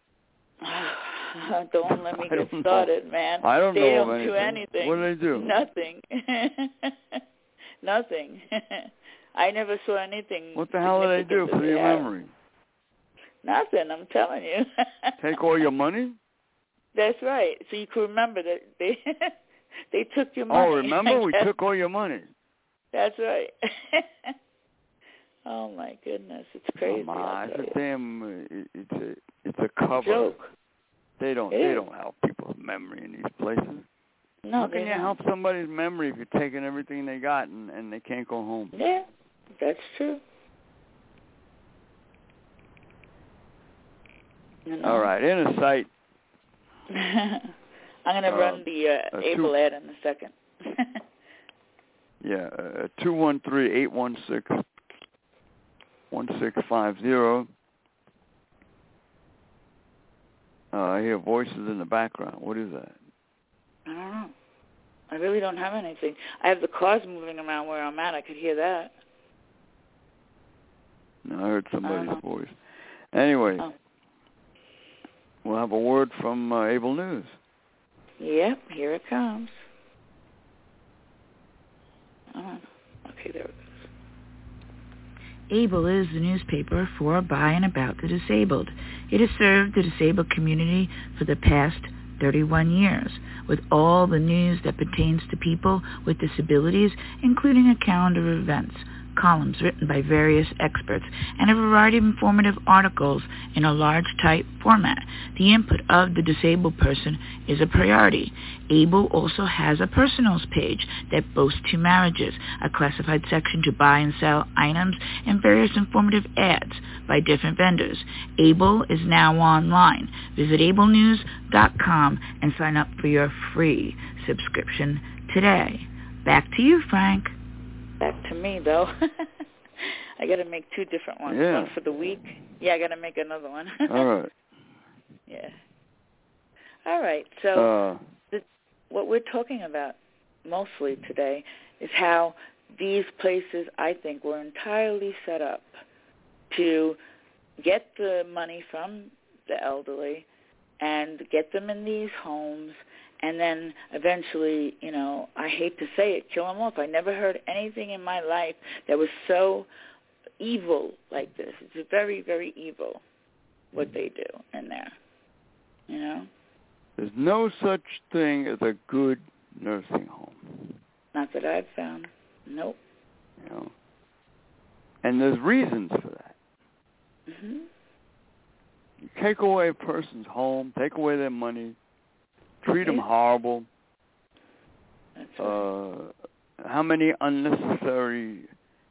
S1: Don't let me
S3: I
S1: get
S3: don't
S1: started,
S3: know.
S1: man.
S3: I don't
S1: they
S3: know
S1: don't
S3: of
S1: do anything.
S3: What do they do?
S1: Nothing. Nothing. I never saw anything.
S3: What the hell do they do for your
S1: have.
S3: memory?
S1: Nothing, I'm telling you.
S3: Take all your money?
S1: That's right. So you can remember that they they took your money.
S3: Oh, remember? We took all your money.
S1: That's right. Oh, my goodness. It's crazy.
S3: Come on. It's a
S1: you.
S3: damn, it's a, it's a cover.
S1: Joke.
S3: They don't,
S1: it
S3: they
S1: is.
S3: don't help people's memory in these places.
S1: No,
S3: How can you
S1: don't.
S3: help somebody's memory if you're taking everything they got and, and they can't go home?
S1: Yeah, that's true. You know?
S3: All right, inner sight.
S1: I'm going to uh, run the uh, Able ad in a second.
S3: Yeah, uh, two one three, eight one six, one six five zero. Uh, I hear voices in the background. What is that?
S1: I don't know. I really don't have anything. I have the cars moving around where I'm at. I could hear that.
S3: No, I heard somebody's
S1: I
S3: voice. Anyway,
S1: oh.
S3: We'll have a word from uh, Able News.
S1: Yep, here it comes. Oh, okay, there it goes. ABLE is the newspaper for, by, and about the disabled. It has served the disabled community for the past thirty-one years, with all the news that pertains to people with disabilities, including a calendar of events, columns written by various experts, and a variety of informative articles in a large type format. The input of the disabled person is a priority. ABLE also has a personals page that boasts two marriages, a classified section to buy and sell items, and various informative ads by different vendors. ABLE is now online. Visit able news dot com and sign up for your free subscription today. Back to you, Frank. Back to me, though. I got to make two different ones.
S3: Yeah.
S1: One for the week. Yeah, I got to make another one.
S3: All right.
S1: Yeah. All right. So
S3: uh,
S1: the, what we're talking about mostly today is how these places, I think, were entirely set up to get the money from the elderly and get them in these homes, and then eventually, you know, I hate to say it, kill them off. I never heard anything in my life that was so evil like this. It's very, very evil what they do in there, you know?
S3: There's no such thing as a good nursing home.
S1: Not that I've found. Nope.
S3: You know? And there's reasons for that.
S1: Mm-hmm.
S3: You take away a person's home, take away their money, treat them horrible.
S1: That's right.
S3: Uh, how many unnecessary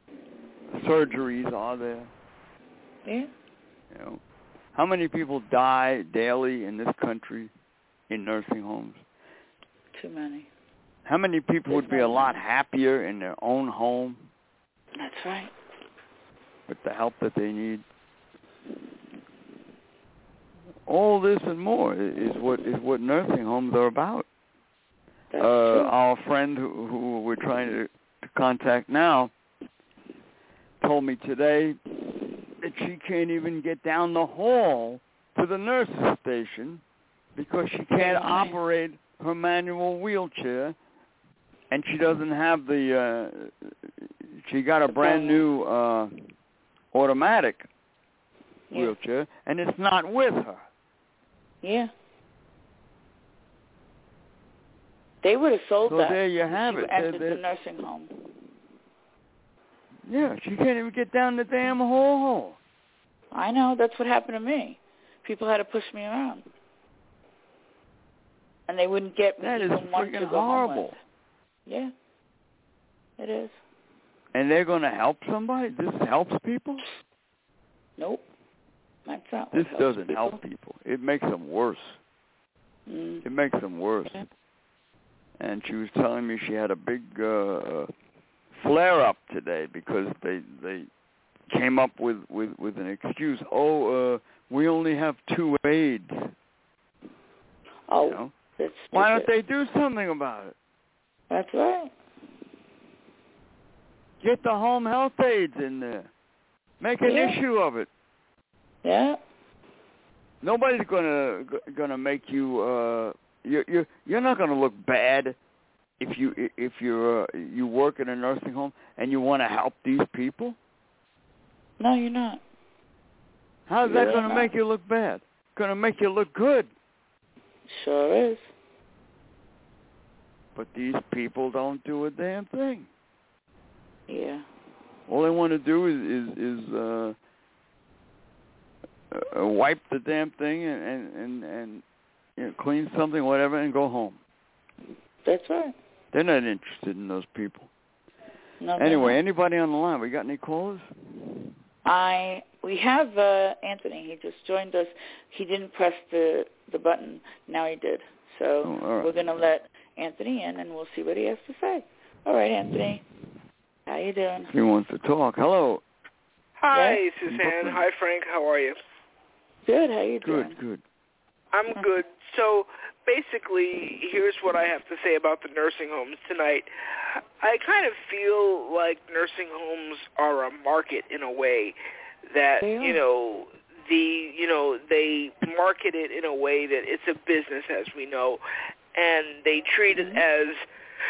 S3: surgeries are there?
S1: Yeah.
S3: You know, how many people die daily in this country in nursing homes?
S1: Too many.
S3: How many people
S1: There's
S3: would be a lot happier in their own home?
S1: That's right.
S3: With the help that they need? All this and more is what is what nursing homes are about.
S1: That's
S3: uh,
S1: true.
S3: Our friend who, who we're trying to, to contact now told me today that she can't even get down the hall to the nurse's station because she can't operate her manual wheelchair, and she doesn't have the. Uh, she got a brand new uh, automatic
S1: yeah.
S3: wheelchair, and it's not with her.
S1: Yeah. They would have sold
S3: so
S1: that.
S3: there you have
S1: she
S3: it.
S1: entered
S3: They're,
S1: the nursing home.
S3: Yeah, she can't even get down the damn hall.
S1: I know. That's what happened to me. People had to push me around. And they wouldn't get me
S3: that
S1: even
S3: is
S1: one to
S3: freaking
S1: go
S3: horrible.
S1: home with. Yeah. It is.
S3: And they're going to help somebody? This helps people?
S1: Nope. That's not
S3: This
S1: what
S3: doesn't
S1: people.
S3: help people. It makes them worse.
S1: Mm.
S3: It makes them worse.
S1: Yeah.
S3: And she was telling me she had a big uh, flare-up today because they they came up with, with, with an excuse. Oh, uh, we only have two aides.
S1: Oh,
S3: you know?
S1: that's
S3: Why don't they do something about it?
S1: That's right.
S3: Get the home health aides in there. Make an
S1: Yeah.
S3: issue of it.
S1: Yeah.
S3: Nobody's gonna gonna make you. Uh, you're you're you're not gonna look bad if you if you're uh, you work in a nursing home and you want to help these people.
S1: No, you're not.
S3: How's
S1: You're
S3: that gonna
S1: not.
S3: make you look bad? Gonna make you look good.
S1: Sure is.
S3: But these people don't do a damn thing.
S1: Yeah.
S3: All they want to do is is, is uh, uh, wipe the damn thing and and and, and you know, clean something, whatever, and go home.
S1: That's right.
S3: They're not interested in those people.
S1: No,
S3: Anyway,
S1: no.
S3: anybody on the line? We got any callers?
S1: I we have uh, Anthony. He just joined us. He didn't press the the button. Now he did. So
S3: Oh, all right.
S1: we're gonna let Anthony in, and we'll see what he has to say. All right, Anthony. How you doing?
S3: He wants to talk. Hello.
S2: Hi,
S1: Yeah?
S2: Suzanne. Hi, Frank. How are you?
S1: Good. How you doing?
S3: Good, good.
S2: I'm good. So basically, here's what I have to say about the nursing homes tonight. I kind of feel like nursing homes are a market in a way that,
S1: They are.
S2: you know, the you know, they market it in a way that it's a business, as we know, and they treat
S1: Mm-hmm.
S2: it as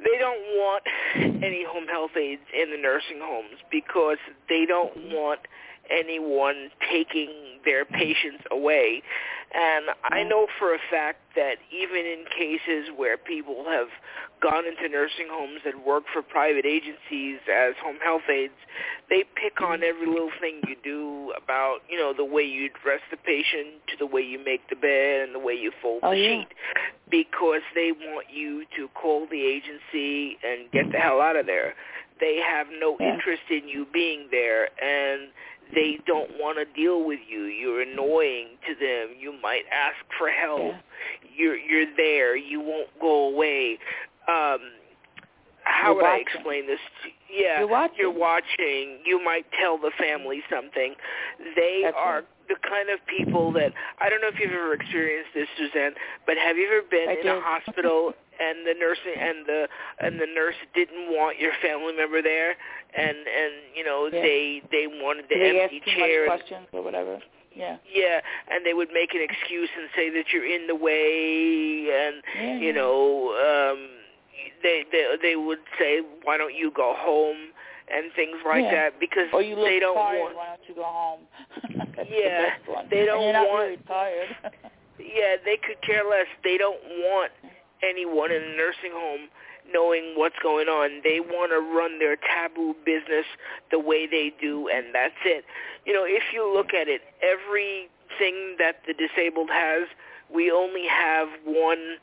S2: they don't want any home health aides in the nursing homes because they don't want anyone taking their patients away. And I know for a fact that even in cases where people have gone into nursing homes and work for private agencies as home health aides, they pick on every little thing you do about, you know, the way you dress the patient to the way you make the bed and the way you fold
S1: oh,
S2: the
S1: yeah.
S2: sheet, because they want you to call the agency and get the hell out of there. They have no
S1: yeah.
S2: interest in you being there, and they don't want to deal with you. You're annoying to them. You might ask for help.
S1: Yeah.
S2: You're you're there. You won't go away. Um, how
S1: you're
S2: would
S1: watching.
S2: I explain this? To, yeah,
S1: you're watching.
S2: You're watching. You might tell the family something. They
S1: That's
S2: are
S1: right.
S2: the kind of people that, I don't know if you've ever experienced this, Suzanne, but have you ever been
S1: I
S2: in
S1: did.
S2: a hospital and the nursing and the and the nurse didn't want your family member there, and and you know
S1: yeah.
S2: they they wanted the
S1: they
S2: empty
S1: ask too
S2: chair.
S1: much questions or whatever. Yeah.
S2: Yeah, and they would make an excuse and say that you're in the way, and
S1: yeah.
S2: you know, um, they they they would say, why don't you go home, and things like
S1: yeah.
S2: that, because
S1: or you look
S2: they don't
S1: tired,
S2: want.
S1: why don't you go home? That's
S2: yeah,
S1: the best one.
S2: they don't
S1: and you're not
S2: want.
S1: really tired.
S2: yeah, they could care less. They don't want anyone in a nursing home knowing what's going on. They want to run their taboo business the way they do, and that's it. You know, if you look at it, everything that the disabled has, we only have one,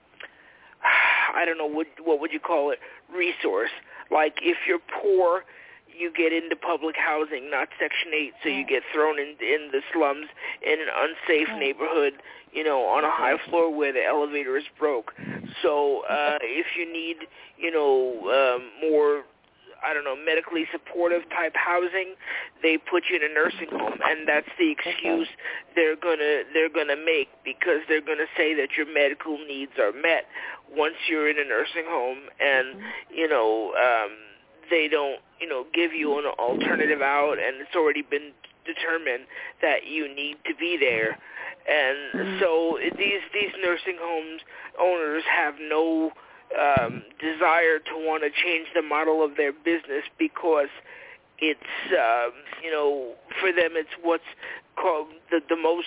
S2: I don't know, what, what would you call it, resource. Like if you're poor, you get into public housing, not Section eight, so you get thrown in, in the slums in an unsafe neighborhood, you know, on a high floor where the elevator is broke. So uh, if you need, you know, um, more, I don't know, medically supportive type housing, they put you in a nursing home, and that's the excuse they're gonna they're gonna make, because they're gonna say that your medical needs are met once you're in a nursing home, and you know. Um, they don't, you know, give you an alternative out, and it's already been determined that you need to be there. And so these these nursing homes owners have no um, desire to want to change the model of their business, because it's, um, you know, for them it's what's called the, the most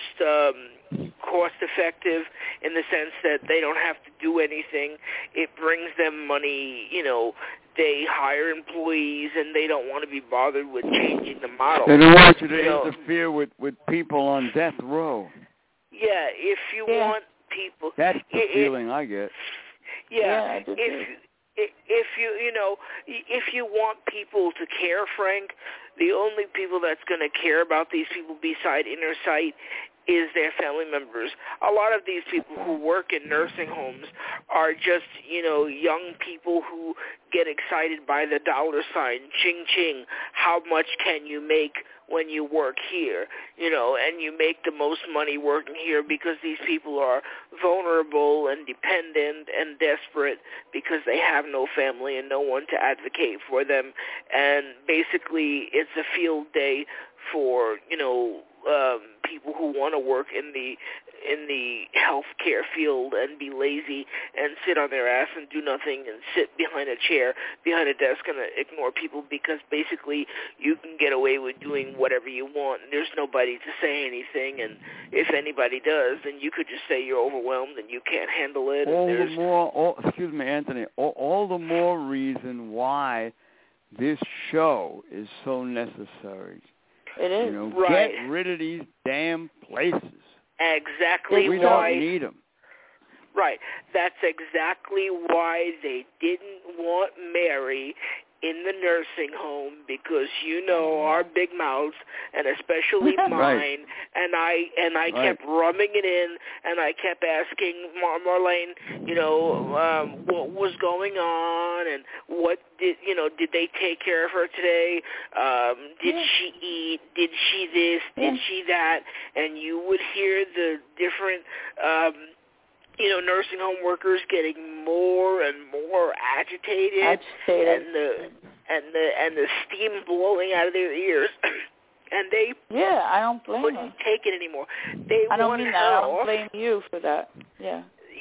S2: um, cost-effective, in the sense that they don't have to do anything. It brings them money, you know. They hire employees, and they don't want to be bothered with changing the model.
S3: They don't want you to
S2: you know,
S3: interfere with, with people on death row.
S2: Yeah, if you
S1: yeah.
S2: want people...
S3: That's the
S2: it,
S3: feeling
S2: it,
S3: I get.
S2: Yeah,
S1: yeah I do
S2: if,
S1: too.
S2: if you, you know, if you want people to care, Frank, the only people that's going to care about these people beside Inner Sight is their family members. A lot of these people who work in nursing homes are just, you know, young people who get excited by the dollar sign, ching ching, how much can you make when you work here, you know, and you make the most money working here, because these people are vulnerable and dependent and desperate because they have no family and no one to advocate for them. And basically it's a field day for, you know, um, people who want to work in the in the healthcare field and be lazy and sit on their ass and do nothing and sit behind a chair, behind a desk, and ignore people, because basically you can get away with doing whatever you want, and there's nobody to say anything, and if anybody does, then you could just say you're overwhelmed and you can't handle it.
S3: All
S2: and
S3: the more, all, excuse me, Anthony, all, all the more reason why this show is so necessary.
S1: It is.
S3: You know,
S2: right.
S3: Get rid of these damn places.
S2: Exactly
S3: we
S2: why.
S3: don't need them.
S2: Right. That's exactly why they didn't want Mary in the nursing home, because you know our big mouths, and especially mine,
S3: right.
S2: and I and I
S3: right.
S2: kept rubbing it in, and I kept asking Mar- Marlene, you know, um, what was going on, and what did you know? Did they take care of her today? Um, did
S1: yeah.
S2: she eat? Did she this? Did
S1: yeah.
S2: she that? And you would hear the different. Um, you know, nursing home workers getting more and more agitated,
S1: agitated.
S2: and the and the and the steam blowing out of their ears, and they
S1: yeah, I don't blame
S2: couldn't
S1: her.
S2: take it anymore. They
S1: I don't
S2: wanted
S1: mean
S2: her
S1: that. I don't
S2: off.
S1: blame you for that. Yeah.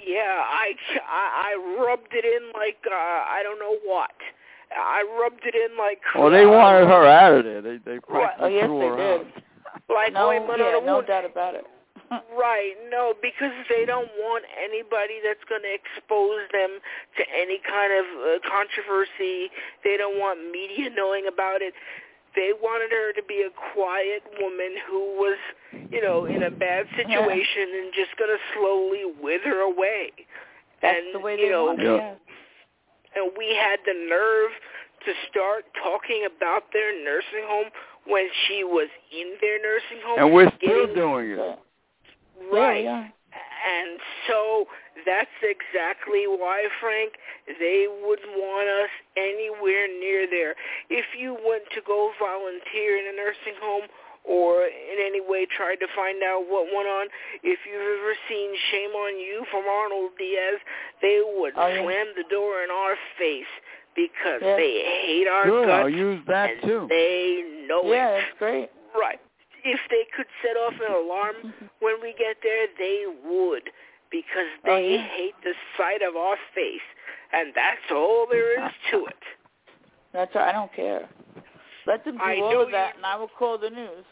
S2: Yeah, I, I, I rubbed it in like uh, I don't know what. I rubbed it in like.
S3: Well, they
S2: uh,
S3: wanted her out of there. They they practically
S2: right.
S1: Oh, yes,
S3: threw
S1: they
S3: her
S1: did.
S3: out.
S2: Like
S1: no,
S2: ointment
S1: yeah,
S2: on a
S1: no
S2: wound.
S1: doubt about it.
S2: Right, no, because they don't want anybody that's going to expose them to any kind of uh, controversy. They don't want media knowing about it. They wanted her to be a quiet woman who was, you know, in a bad situation yeah. and just going to slowly wither away.
S1: That's
S2: and,
S1: the way
S2: you
S1: they
S2: know,
S1: want it, yeah.
S2: And we had the nerve to start talking about their nursing home when she was in their nursing home.
S3: And we're still
S2: getting,
S3: doing it.
S2: Right.
S1: Yeah,
S2: and so that's exactly why, Frank, they wouldn't want us anywhere near there. If you went to go volunteer in a nursing home or in any way tried to find out what went on, if you've ever seen Shame on You from Arnold Diaz, they would
S1: oh, yeah.
S2: slam the door in our face because
S1: yeah.
S2: they hate our
S3: Good,
S2: guts.
S3: I'll use that
S2: and
S3: too.
S2: They know
S1: yeah,
S2: it.
S1: Yeah, that's great.
S2: Right. If they could set off an alarm when we get there, they would, because they
S1: oh, yeah.
S2: hate the sight of our face, and that's all there is to it.
S1: That's all, I don't care. Let them do
S2: I
S1: all
S2: know
S1: of that,
S2: you,
S1: and I will call the news.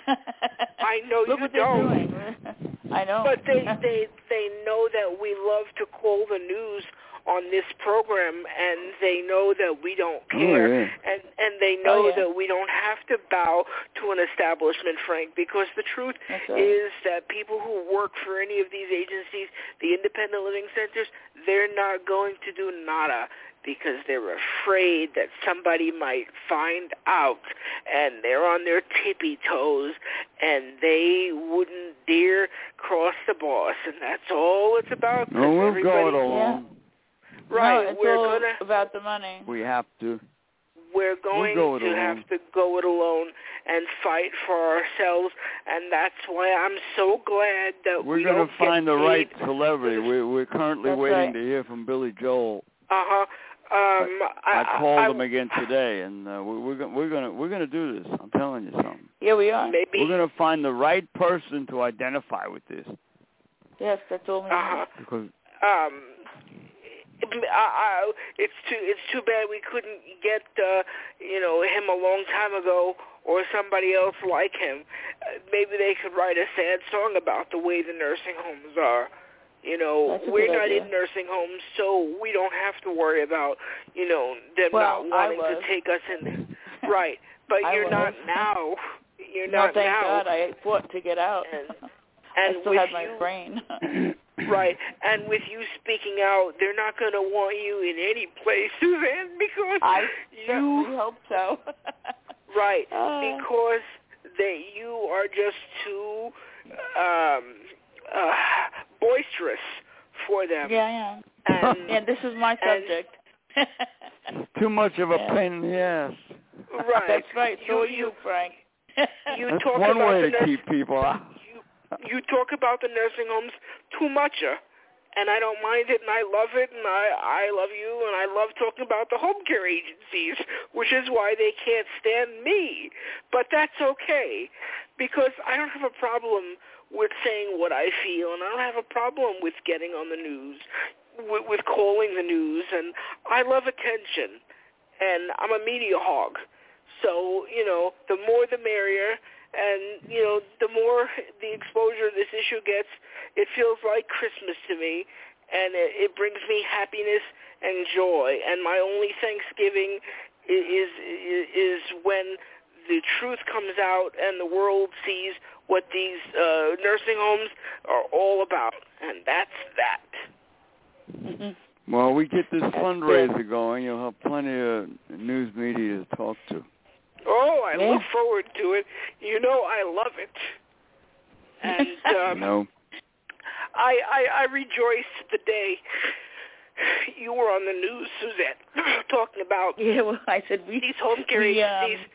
S2: I know
S1: Look
S2: you
S1: what
S2: don't.
S1: They're doing. I know.
S2: But they, they, they know that we love to call the news on this program, and they know that we don't care,
S3: oh, yeah.
S2: and and they know
S1: oh, yeah.
S2: that we don't have to bow to an establishment, Frank, because the truth
S1: right.
S2: is that people who work for any of these agencies, the independent living centers, they're not going to do nada because they're afraid that somebody might find out, and they're on their tippy toes, and they wouldn't dare cross the boss, and that's all it's about.
S3: No, we'll
S2: everybody,
S3: go it alone.
S1: Yeah.
S2: Right,
S1: no, it's
S2: we're
S1: all
S2: gonna
S1: about the money.
S3: We have to.
S2: We're going
S3: we'll go
S2: to
S3: it
S2: have
S3: alone.
S2: to go it alone and fight for ourselves, and that's why I'm so glad that
S3: we're
S2: we
S3: gonna
S2: don't
S3: find
S2: get
S3: the right
S2: paid.
S3: celebrity. We're we're currently
S1: That's
S3: waiting
S1: right.
S3: to hear from Billy Joel.
S2: Uh huh. Um,
S3: I, I called
S2: I,
S3: him again today, and uh, we're we're gonna we're gonna we're gonna do this. I'm telling you something.
S1: Yeah, we are.
S2: Maybe.
S3: We're gonna find the right person to identify with this.
S1: Yes, that's all we need.
S2: Uh-huh.
S3: Because
S2: um. I, I, it's too it's too bad we couldn't get uh, you know him a long time ago or somebody else like him. Uh, maybe they could write a sad song about the way the nursing homes are. You know,
S1: That's a
S2: we're
S1: good
S2: not
S1: idea.
S2: in nursing homes, so we don't have to worry about you know them
S1: well,
S2: not wanting
S1: I was.
S2: to take us in. Right, but
S1: I
S2: you're
S1: was.
S2: not now. You're
S1: no,
S2: not
S1: thank
S2: now.
S1: God. I fought to get out.
S2: And, and
S1: I still
S2: with
S1: had my
S2: you,
S1: brain.
S2: Right, and with you speaking out, they're not going to want you in any place, Suzanne, because
S1: I
S2: you
S1: hope so.
S2: Right,
S1: uh,
S2: because that you are just too um, uh, boisterous for them.
S1: Yeah, I am.
S2: And,
S1: yeah, this is my subject.
S3: Too much of a
S1: yeah.
S3: pain in the ass.
S2: Right.
S1: That's right. So
S2: you,
S1: are you, Frank.
S2: You
S3: That's
S2: talk
S3: one
S2: about
S3: way
S2: the
S3: to
S2: nurse-
S3: keep people out.
S2: You, you talk about the nursing homes too much, uh, and I don't mind it, and I love it, and I, I love you, and I love talking about the home care agencies, which is why they can't stand me. But that's okay, because I don't have a problem with saying what I feel, and I don't have a problem with getting on the news, with, with calling the news, and I love attention, and I'm a media hog. So, you know, the more the merrier, and, you know, the more the exposure this issue gets, it feels like Christmas to me, and it, it brings me happiness and joy. And my only Thanksgiving is, is is when the truth comes out and the world sees what these uh, nursing homes are all about, and that's that.
S1: Mm-hmm.
S3: Well, we get this
S1: That's
S3: fundraiser
S1: good.
S3: going. You'll have plenty of news media to talk to.
S2: Oh, I
S1: yeah.
S2: look forward to it. You know I love it. And um,
S3: no.
S2: I, I, I rejoiced the day you were on the news, Suzette, talking about
S1: yeah, well, I said we,
S2: these home care
S1: we, um,
S2: agencies.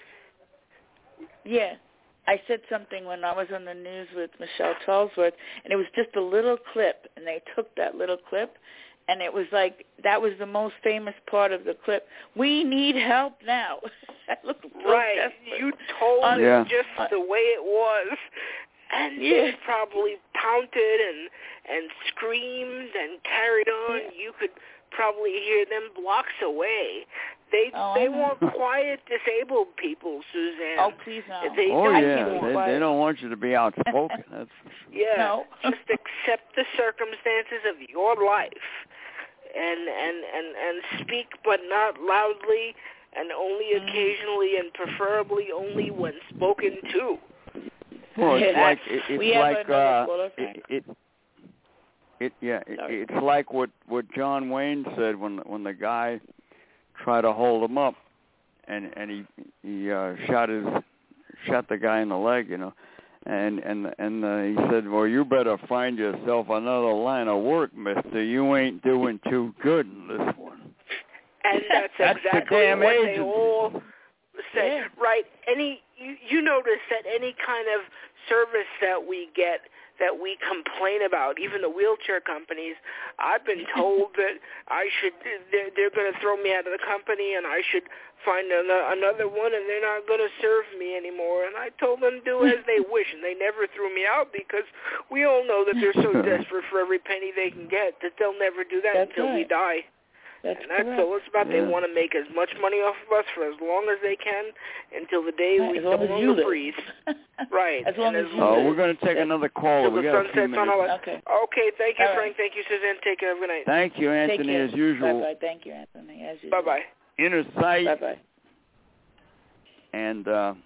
S1: Yeah. I said something when I was on the news with Michelle Charlesworth, and it was just a little clip, and they took that little clip, and it was like, that was the most famous part of the clip. We need help now. That looked so
S2: Right.
S1: desperate.
S2: You told
S1: On,
S2: it
S3: yeah.
S2: just the way it was. And
S1: Yeah.
S2: they probably pounded and and screamed and carried on.
S1: Yeah.
S2: You could probably hear them blocks away. They
S1: Oh,
S2: they
S1: I know.
S2: want quiet disabled people, Suzanne.
S1: Oh, please no.
S2: They
S3: oh
S2: don't
S3: yeah,
S2: want
S3: they,
S1: quiet.
S3: they don't want you to be outspoken. That's for sure.
S2: Yeah,
S1: No.
S2: just accept the circumstances of your life, and and and and speak, but not loudly, and only
S1: Mm.
S2: occasionally, and preferably only when spoken to.
S3: Well, it's
S1: Yeah.
S3: like it, it's
S1: We have
S3: like
S1: another
S3: uh,
S1: caller,
S3: it,
S1: Frank.
S3: it it yeah it,
S1: Sorry.
S3: it's like what what John Wayne said when when the guy tried to hold him up, and and he he uh, shot his shot the guy in the leg, you know, and and and uh, he said, well, you better find yourself another line of work, Mister. You ain't doing too good in this one.
S2: And that's,
S3: That's the
S2: exactly
S3: damn
S2: what
S3: agency.
S2: they all say.
S1: Yeah.
S2: Right? Any you, you notice that any kind of service that we get that we complain about, even the wheelchair companies, I've been told that I should they're, they're going to throw me out of the company and I should find another one and they're not going to serve me anymore. And I told them do as they wish, and they never threw me out because we all know that they're so desperate for every penny they can get that they'll never do that
S1: That's
S2: until we
S1: right.
S2: die.
S1: That's
S2: And that's
S1: correct.
S2: all it's about. They
S3: Yeah.
S2: want to make as much money off of us for as long as they can until the day
S1: Right,
S2: we
S1: as
S2: no
S1: long as you
S2: longer
S1: live.
S2: breathe. Right.
S1: As long
S2: And
S1: as you
S3: Oh,
S1: live.
S3: we're going to take
S1: Yeah.
S3: another caller.
S2: Till
S3: We
S2: the
S3: got a
S2: sun
S3: few
S2: sets on our
S3: minutes.
S2: life.
S1: Okay.
S2: Okay, thank you,
S1: All right.
S2: Frank. Thank you, Suzanne. Take care. Have a good night.
S3: Thank you,
S1: Take
S3: Anthony,
S1: care.
S3: as usual.
S1: Bye-bye. Thank you, Anthony, as usual.
S2: Bye-bye.
S3: Inner Sight,
S1: Bye-bye.
S3: and uh,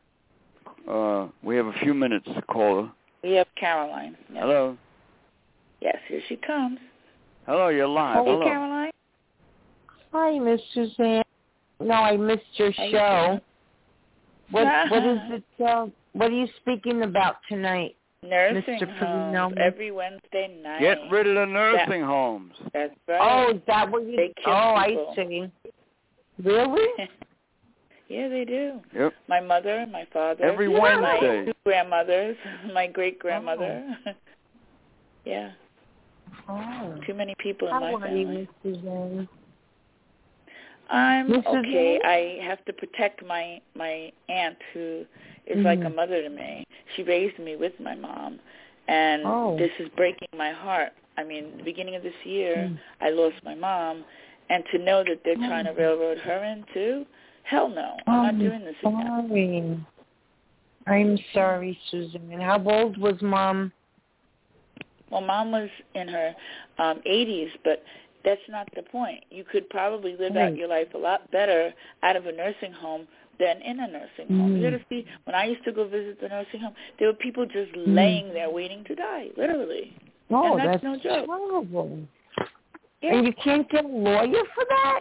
S3: uh, we have a few minutes, caller.
S1: We have Caroline. Yes.
S3: Hello.
S1: Yes, here she comes.
S3: Hello, you're live.
S1: Hey,
S3: Hello.
S1: Caroline.
S4: Hi, Miss Suzanne. No, I missed your
S1: How you
S4: show.
S1: doing?
S4: What what is it? Uh, what are you speaking about tonight?
S1: Nursing
S4: Mister
S1: homes
S4: Perino.
S1: every Wednesday night.
S3: Get rid of the nursing homes.
S1: That's right.
S4: Oh, is that what you?
S1: They kill
S4: oh,
S1: people.
S4: I see. Really?
S1: Yeah, they do.
S3: Yep.
S1: My mother, my father,
S3: Every
S4: Yeah.
S1: my
S3: Wednesday.
S1: two grandmothers, my great-grandmother. Yeah,
S4: Oh.
S1: too many people in
S4: How
S1: my
S4: are you,
S1: family.
S4: Miss Suzanne?
S1: I'm
S4: Missus
S1: okay.
S4: Lane?
S1: I have to protect my my aunt, who is like a
S4: Mhm.
S1: mother to me. She raised me with my mom, and
S4: Oh.
S1: this is breaking my heart. I mean, the beginning of this year,
S4: Mm.
S1: I lost my mom, and to know that they're trying to
S4: Oh.
S1: railroad her in too, hell no. I'm not doing this again.
S4: sorry. I'm sorry, Suzanne. How old was Mom?
S1: Well, Mom was in her um, eighties, but that's not the point. You could probably live out
S4: Right.
S1: your life a lot better out of a nursing home than in a nursing home.
S4: Mm.
S1: You got to see, when I used to go visit the nursing home, there were people just
S4: Mm.
S1: laying there waiting to die, literally.
S4: Oh,
S1: And that's
S4: that's
S1: no joke.
S4: terrible.
S1: Yeah.
S4: And you can't get a lawyer for that?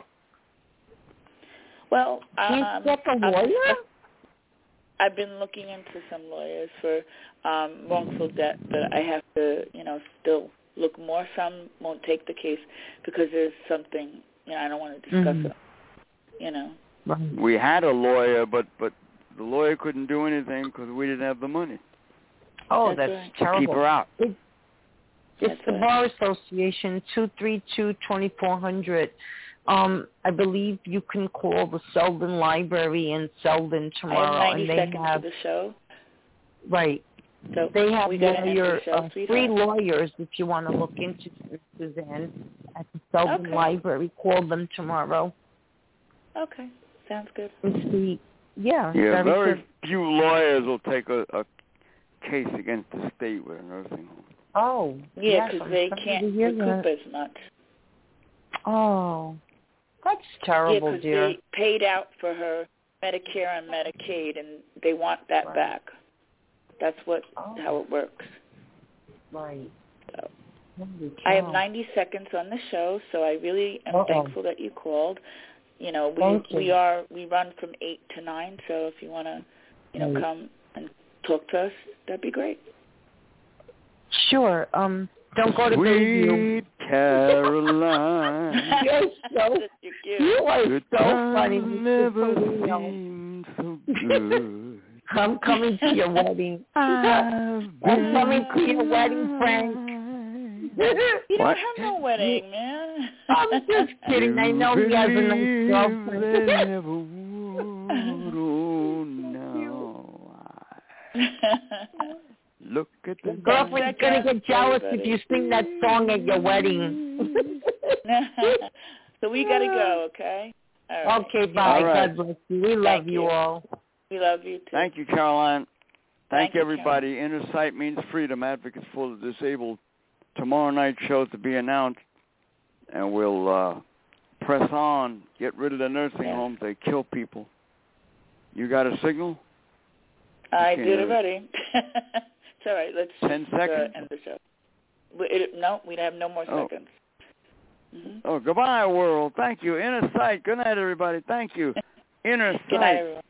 S1: Well,
S4: Can't
S1: um,
S4: get a
S1: I've-
S4: lawyer?
S1: I've been looking into some lawyers for um, wrongful death, but I have to, you know, still look more. Some won't take the case because there's something, you know, I don't want to discuss
S4: Mhm.
S1: it, you know.
S4: Right.
S3: We had a lawyer, but but the lawyer couldn't do anything because we didn't have the money
S4: Oh,
S1: That's
S4: that's,
S1: right.
S3: to
S4: terrible.
S3: keep her out.
S4: It's
S1: That's
S4: the
S1: right.
S4: Bar Association, two three two, two four zero zero. Um, I believe you can call the Selden Library in Selden
S1: I
S4: tomorrow,
S1: have ninety
S4: and they
S1: seconds
S4: have
S1: for the show,
S4: right.
S1: so
S4: They have
S1: we got to end
S4: lawyer,
S1: the show,
S4: uh,
S1: sweetheart.
S4: free lawyers if you want to look into it, Suzanne, at the Selden
S1: Okay.
S4: Library. Call them tomorrow
S1: Okay, sounds good.
S4: and see. Yeah,
S3: Yeah,
S4: very
S3: very
S4: good.
S3: few lawyers will take a, a case against the state with a nursing home.
S4: Oh,
S1: Yeah,
S4: yes,
S1: because
S4: I'm
S1: they
S4: sorry
S1: can't
S4: to hear
S1: recoup
S4: that.
S1: as much.
S4: Oh, that's
S1: Yeah,
S4: terrible,
S1: because
S4: dear.
S1: they paid out for her Medicare and Medicaid, and they want that
S4: Right.
S1: back. That's what
S4: Oh.
S1: how it works.
S4: Right.
S1: So.
S4: Holy
S1: I have
S4: cow.
S1: ninety seconds on the show, so I really am
S4: Uh-oh.
S1: thankful that you called. You know, we
S4: Thank you.
S1: we are we run from eight to nine, so if you want to, you know,
S4: Right.
S1: come and talk to us, that'd be great.
S4: Sure. Um, don't go to Bayview.
S3: Sweet Caroline.
S4: You're so,
S1: You're cute.
S4: you are
S3: Good
S4: so funny.
S3: times
S4: Mister
S3: never
S4: Polino.
S3: seemed so good.
S4: I'm coming to your wedding.
S3: I've
S4: I'm coming to your wedding, Frank.
S1: You
S3: What?
S1: don't have no wedding, man.
S4: I'm just kidding. I know he has a nice girlfriend.
S3: They never would. Oh, no. Look at the
S4: girlfriend's gonna get jealous if you sing that song at your wedding.
S1: So we gotta go, okay? All right.
S4: Okay, bye.
S3: Right.
S4: God bless you. We love you,
S1: you
S4: all.
S1: We love you too.
S3: Thank you, Caroline. Thank,
S1: Thank you,
S3: everybody. Inner Sight Means Freedom, Advocates for the Disabled. Tomorrow night show to be announced, and we'll uh, press on, get rid of the nursing
S1: yeah.
S3: homes. They kill people. You got a signal?
S1: I
S3: Okay,
S1: did already. It's all right. Let's
S3: Ten
S1: just,
S3: seconds?
S1: Uh, end the show. We, it, no, we have no more
S3: Oh.
S1: seconds. Mm-hmm.
S3: Oh, goodbye, world. Thank you. Inner Sight. Good night, everybody. Thank you. Inner Sight.
S1: Good night, everyone.